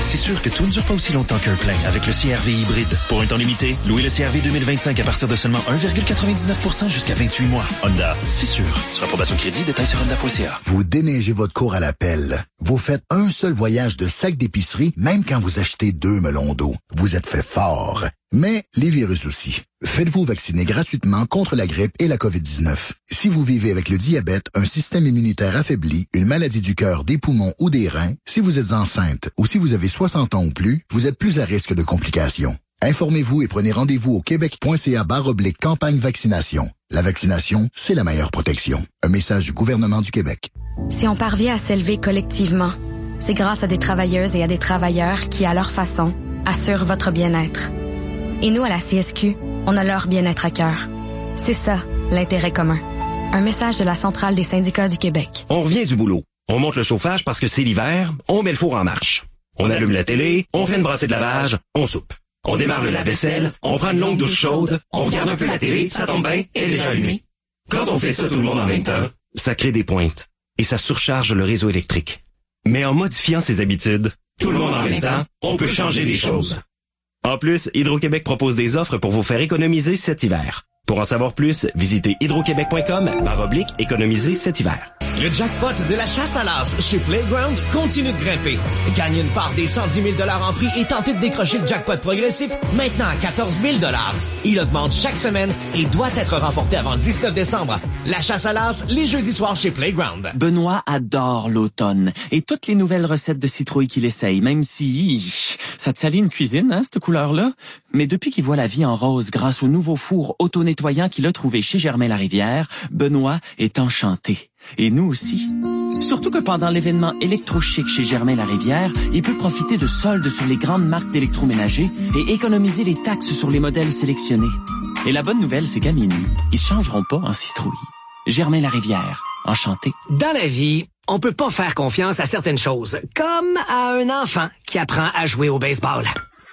C'est sûr que tout ne dure pas aussi longtemps qu'un plein avec le C R V hybride. Pour un temps limité, louez le C R V deux mille vingt-cinq à partir de seulement un virgule quatre-vingt-dix-neuf pour cent jusqu'à vingt-huit mois. Honda, c'est sûr. Sur approbation crédit, détails sur honda point c a. Vous déneigez votre cour à la pelle. Vous faites un seul voyage de sac d'épicerie, même quand vous achetez deux melons d'eau. Vous êtes fait fort. Mais les virus aussi. Faites-vous vacciner gratuitement contre la grippe et la covid dix-neuf. Si vous vivez avec le diabète, un système immunitaire affaibli, une maladie du cœur, des poumons ou des reins, si vous êtes enceinte ou si vous avez soixante ans ou plus, vous êtes plus à risque de complications. Informez-vous et prenez rendez-vous au québec point c a barre oblique campagne vaccination. La vaccination, c'est la meilleure protection. Un message du gouvernement du Québec. Si on parvient à s'élever collectivement, c'est grâce à des travailleuses et à des travailleurs qui, à leur façon, assurent votre bien-être. Et nous, à la C S Q, on a leur bien-être à cœur. C'est ça, l'intérêt commun. Un message de la Centrale des syndicats du Québec. On revient du boulot. On monte le chauffage parce que c'est l'hiver, on met le four en marche. On allume la télé, on fait une brassée de lavage, on soupe. On démarre le lave-vaisselle, on prend une longue douche chaude, on regarde un peu la télé, ça tombe bien, elle est déjà allumée. Quand on fait ça tout le monde en même temps, ça crée des pointes et ça surcharge le réseau électrique. Mais en modifiant ses habitudes, tout le monde en même temps, on peut changer les choses. En plus, Hydro-Québec propose des offres pour vous faire économiser cet hiver. Pour en savoir plus, visitez hydroquebec point com barre oblique économiser cet hiver. Le jackpot de la chasse à l'as chez Playground continue de grimper. Gagnez une part des cent dix mille dollars en prix et tentez de décrocher le jackpot progressif maintenant à quatorze mille dollars. Il augmente chaque semaine et doit être remporté avant le dix-neuf décembre. La chasse à l'as, les jeudis soirs chez Playground. Benoît adore l'automne et toutes les nouvelles recettes de citrouille qu'il essaye, même si ça te salit une cuisine, hein, cette couleur-là. Mais depuis qu'il voit la vie en rose grâce au nouveau four auto-nettoyant qu'il a trouvé chez Germain-Larivière, Benoît est enchanté. Et nous aussi. Surtout que pendant l'événement électrochic chez Germain-Larivière, il peut profiter de soldes sur les grandes marques d'électroménager et économiser les taxes sur les modèles sélectionnés. Et la bonne nouvelle, c'est qu'à minuit, ils changeront pas en citrouille. Germain-Larivière, enchanté. Dans la vie, on peut pas faire confiance à certaines choses, comme à un enfant qui apprend à jouer au baseball.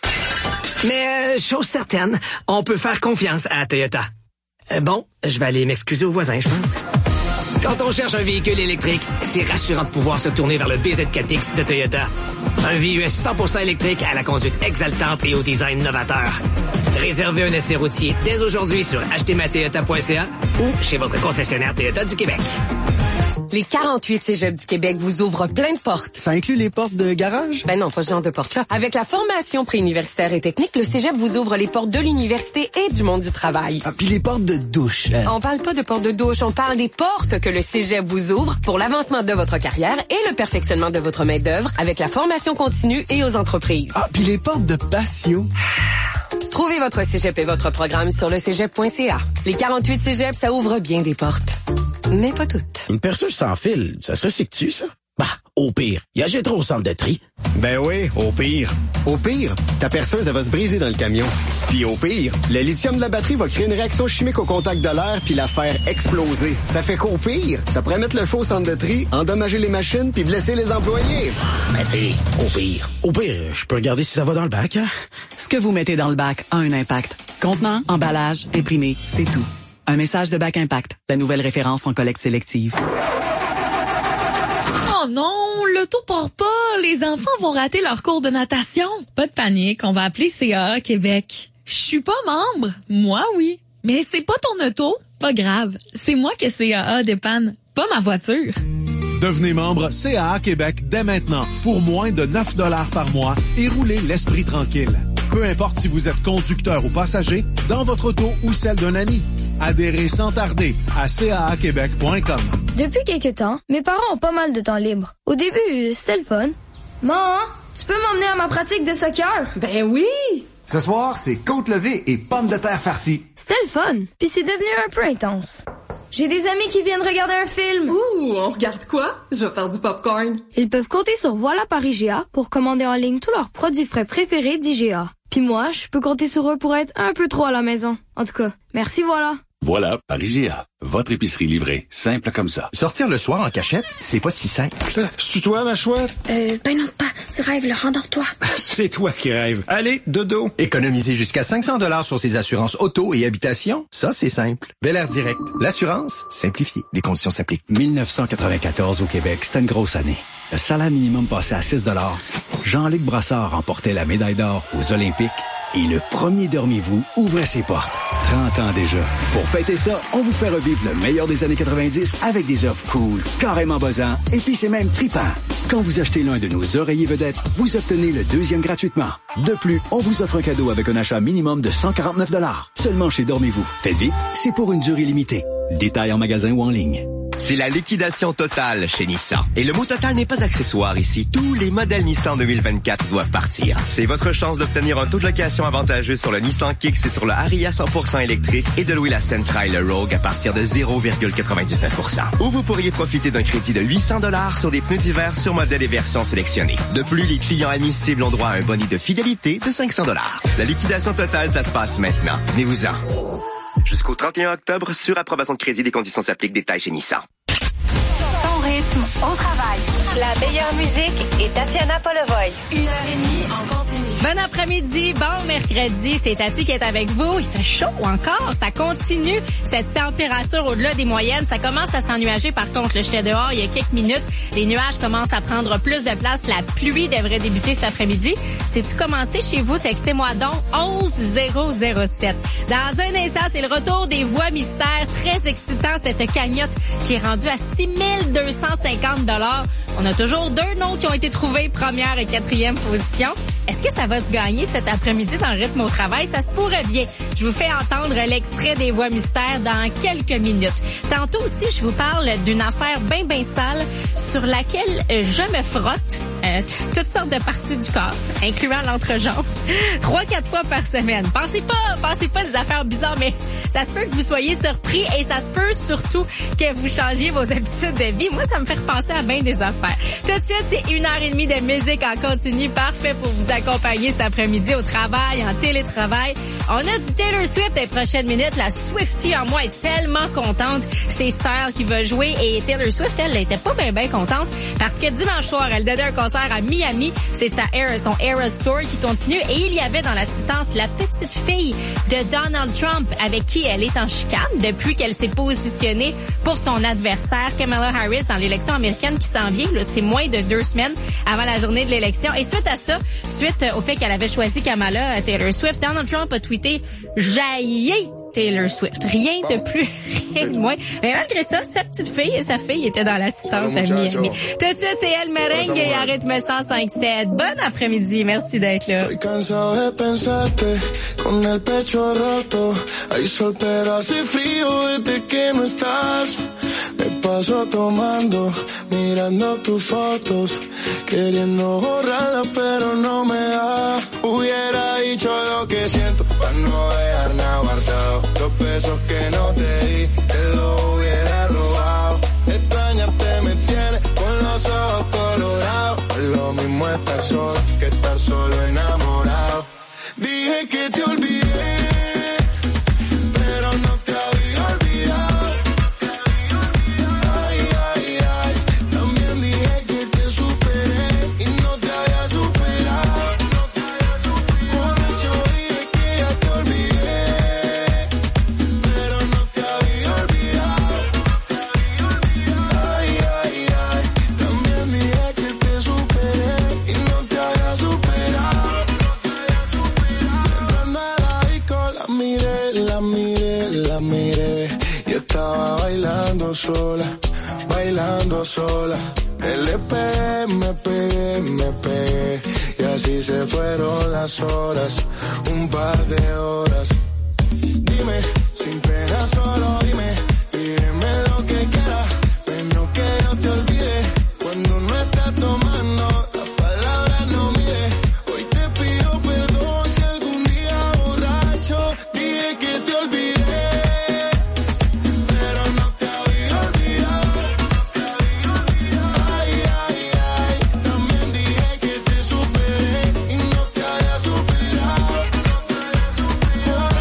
Mais, euh, chose certaine, on peut faire confiance à Toyota. Euh, bon, je vais aller m'excuser aux voisins, je pense. Quand on cherche un véhicule électrique, c'est rassurant de pouvoir se tourner vers le B Z quatre X de Toyota. Un V U S cent pour cent électrique à la conduite exaltante et au design novateur. Réservez un essai routier dès aujourd'hui sur acheter ma toyota point c a ou chez votre concessionnaire Toyota du Québec. Les quarante-huit cégeps du Québec vous ouvrent plein de portes. Ça inclut les portes de garage? Ben non, pas ce genre de portes-là. Avec la formation préuniversitaire et technique, le cégep vous ouvre les portes de l'université et du monde du travail. Ah, puis les portes de douche. Hein? On parle pas de portes de douche, on parle des portes que le cégep vous ouvre pour l'avancement de votre carrière et le perfectionnement de votre main-d'œuvre avec la formation continue et aux entreprises. Ah, puis les portes de patio. Trouvez votre cégep et votre programme sur le cégep point c a. Les quarante-huit cégeps, ça ouvre bien des portes. Mais pas toutes. Une perceuse sans fil, ça se recycle-tu, ça? Bah, au pire, y a trop au centre de tri. Ben oui, au pire. Au pire, ta perceuse, elle va se briser dans le camion. Puis au pire, le lithium de la batterie va créer une réaction chimique au contact de l'air puis la faire exploser. Ça fait qu'au pire, ça pourrait mettre le feu au centre de tri, endommager les machines puis blesser les employés. Ben c'est au pire. Au pire, je peux regarder si ça va dans le bac, hein? Ce que vous mettez dans le bac a un impact. Contenant, emballage, imprimé, c'est tout. Un message de Bac Impact, la nouvelle référence en collecte sélective. Oh non, l'auto part pas. Les enfants vont rater leur cours de natation. Pas de panique, on va appeler C A A Québec. Je suis pas membre. Moi, oui. Mais c'est pas ton auto. Pas grave. C'est moi que C A A dépanne, pas ma voiture. Devenez membre C A A Québec dès maintenant pour moins de neuf dollars par mois et roulez l'esprit tranquille. Peu importe si vous êtes conducteur ou passager, dans votre auto ou celle d'un ami. Adhérez sans tarder à c a a québec point com. Depuis quelques temps, mes parents ont pas mal de temps libre. Au début, c'était le fun. Maman, tu peux m'emmener à ma pratique de soccer? Ben oui! Ce soir, c'est côte levée et pommes de terre farcies. C'était le fun, puis c'est devenu un peu intense. J'ai des amis qui viennent regarder un film. Ouh, on regarde quoi? Je vais faire du popcorn. Ils peuvent compter sur Voilà par I G A pour commander en ligne tous leurs produits frais préférés d'I G A. Puis moi, je peux compter sur eux pour être un peu trop à la maison. En tout cas, merci Voilà. Voilà, Paris G A. Votre épicerie livrée. Simple comme ça. Sortir le soir en cachette, c'est pas si simple. C'est-tu toi, ma chouette? Euh, ben non, pas. Tu rêves, là, rendors-toi. C'est toi qui rêves. Allez, dodo. Économiser jusqu'à cinq cents dollars sur ses assurances auto et habitation, ça, c'est simple. Bel Air Direct. L'assurance, simplifiée. Des conditions s'appliquent. mille neuf cent quatre-vingt-quatorze au Québec, c'était une grosse année. Le salaire minimum passait à six dollars. Jean-Luc Brassard remportait la médaille d'or aux Olympiques. Et le premier Dormez-vous ouvrait ses portes. trente ans déjà. Pour fêter ça, on vous fait revivre le meilleur des années quatre-vingt-dix avec des offres cool, carrément buzzants, et puis c'est même trippant. Quand vous achetez l'un de nos oreillers vedettes, vous obtenez le deuxième gratuitement. De plus, on vous offre un cadeau avec un achat minimum de cent quarante-neuf dollars. Seulement chez Dormez-vous. Faites vite, c'est pour une durée limitée. Détails en magasin ou en ligne. C'est la liquidation totale chez Nissan. Et le mot total n'est pas accessoire ici. Tous les modèles Nissan deux mille vingt-quatre doivent partir. C'est votre chance d'obtenir un taux de location avantageux sur le Nissan Kicks et sur le Ariya cent pour cent électrique et de louer la Sentra et le Rogue à partir de zéro virgule quatre-vingt-dix-neuf pour cent. Ou vous pourriez profiter d'un crédit de huit cents dollars sur des pneus d'hiver sur modèles et versions sélectionnés. De plus, les clients admissibles ont droit à un boni de fidélité de cinq cents dollars. La liquidation totale, ça se passe maintenant. Venez-vous-en. Jusqu'au trente et un octobre, sur approbation de crédit, des conditions s'appliquent. Détails chez Nissan. Ton rythme au travail. La meilleure musique est Tatiana Polovoy. Une heure et demie en continu. Bon après-midi, bon mercredi, c'est Tati qui est avec vous. Il fait chaud encore, ça continue. Cette température au-delà des moyennes, ça commence à s'ennuager par contre. Là, j'étais dehors il y a quelques minutes, les nuages commencent à prendre plus de place. La pluie devrait débuter cet après-midi. C'est-tu commencé chez vous? Textez-moi donc onze zéro zéro sept. Dans un instant, c'est le retour des voix mystères. Très excitant, cette cagnotte qui est rendue à six mille deux cent cinquante dollars. On a toujours deux noms qui ont été trouvés, première et quatrième position. Est-ce que ça va se gagner cet après-midi dans le rythme au travail? Ça se pourrait bien. Je vous fais entendre l'extrait des voix mystères dans quelques minutes. Tantôt aussi, je vous parle d'une affaire bien, bien sale sur laquelle je me frotte euh, toutes sortes de parties du corps, incluant l'entrejambe, trois, quatre fois par semaine. Pensez pas, pensez pas des affaires bizarres, mais ça se peut que vous soyez surpris et ça se peut surtout que vous changiez vos habitudes de vie. Moi, ça me fait repenser à bien des affaires. Tout de suite, c'est une heure et demie de musique en continu, parfait pour vous accompagner cet après-midi au travail, en télétravail. On a du Taylor Swift les prochaines minutes. La Swiftie en moi est tellement contente. C'est Style qui va jouer et Taylor Swift, elle, elle était pas bien bien contente parce que dimanche soir, elle donnait un concert à Miami. C'est sa Era, son Eras Tour qui continue et il y avait dans l'assistance la petite fille de Donald Trump avec qui elle est en chicane depuis qu'elle s'est positionnée pour son adversaire Kamala Harris dans l'élection américaine qui s'en vient. Là, c'est moins de deux semaines avant la journée de l'élection. Et suite à ça, suite au fait qu'elle avait choisi Kamala, Taylor Swift, Donald Trump a tweeté « Jaillez Taylor Swift ». Rien de plus, rien de moins. Mais malgré ça, sa petite fille et sa fille étaient dans l'assistance à Miami. Tout de suite, c'est El Merengue et à rythme cent cinq sept. Bon après-midi, merci d'être là. Estoy cansado de pensarte con el pecho roto. Hay sol pero hace frío desde que no estás. Me paso tomando, mirando tus fotos, queriendo borrarlas pero no me da. Hubiera dicho lo que siento para no dejar nada guardado. Los besos que no te di, te los hubiera robado. Extrañarte me tiene con los ojos colorados. Es lo mismo estar solo que estar solo enamorado. Dije que te olvidé, pero no te había olvidado. Ay, ay, ay, también dije que te superé y no te había superado. Borracho dije que ya te olvidé, pero no te había olvidado. Ay, ay, ay, también dije que te superé y no te había superado. Entrando a la disco la miré, la miré, la miré y estaba bailando sola, bailando sola. Le pegué, me pegué, me pegué y así se fueron las horas, un par de horas. Dime, sin pena solo dime, dime lo que quieras, pero que yo te olvide. Cuando no estás tomando, las palabras no mide. Hoy te pido perdón si algún día borracho dije que te olvidé, pero no te había olvidado. Ay, ay, ay, también dije que te superé y no te había superado.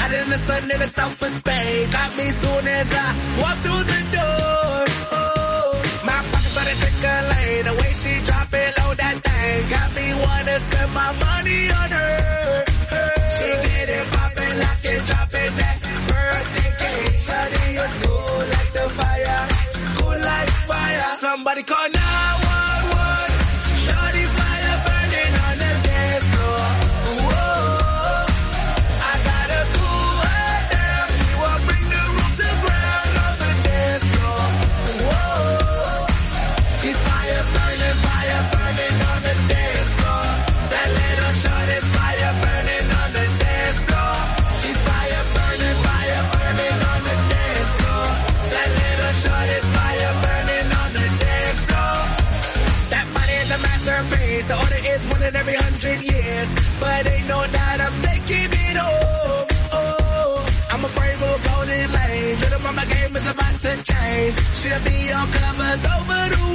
Out in the sun in the south of Spain. Got me soon as I walk through the door. Oh, my pockets started tickling. The way she drop it low, that thing got me wanna spend my money on her. her. She get it poppin', lock it, drop it, that birthday cake. Shawty is cool like the fire, cool like fire. Somebody call nine one one. Shawty fire burning on the dance floor. Whoa, I gotta cool her down. She won't bring the room to ground on the dance floor. Whoa, she's fire burning, fire burning on the dance floor. That little shorty's fire burning on the dance floor. She's fire burning, fire burning on the dance floor. That little shorty's fire burning on the dance floor. That body is a masterpiece. The order is one in every hundred years. But ain't no doubt I'm taking it home. Oh, I'm afraid we'll go in lane. Little mama game is about to change. She'll be on covers over the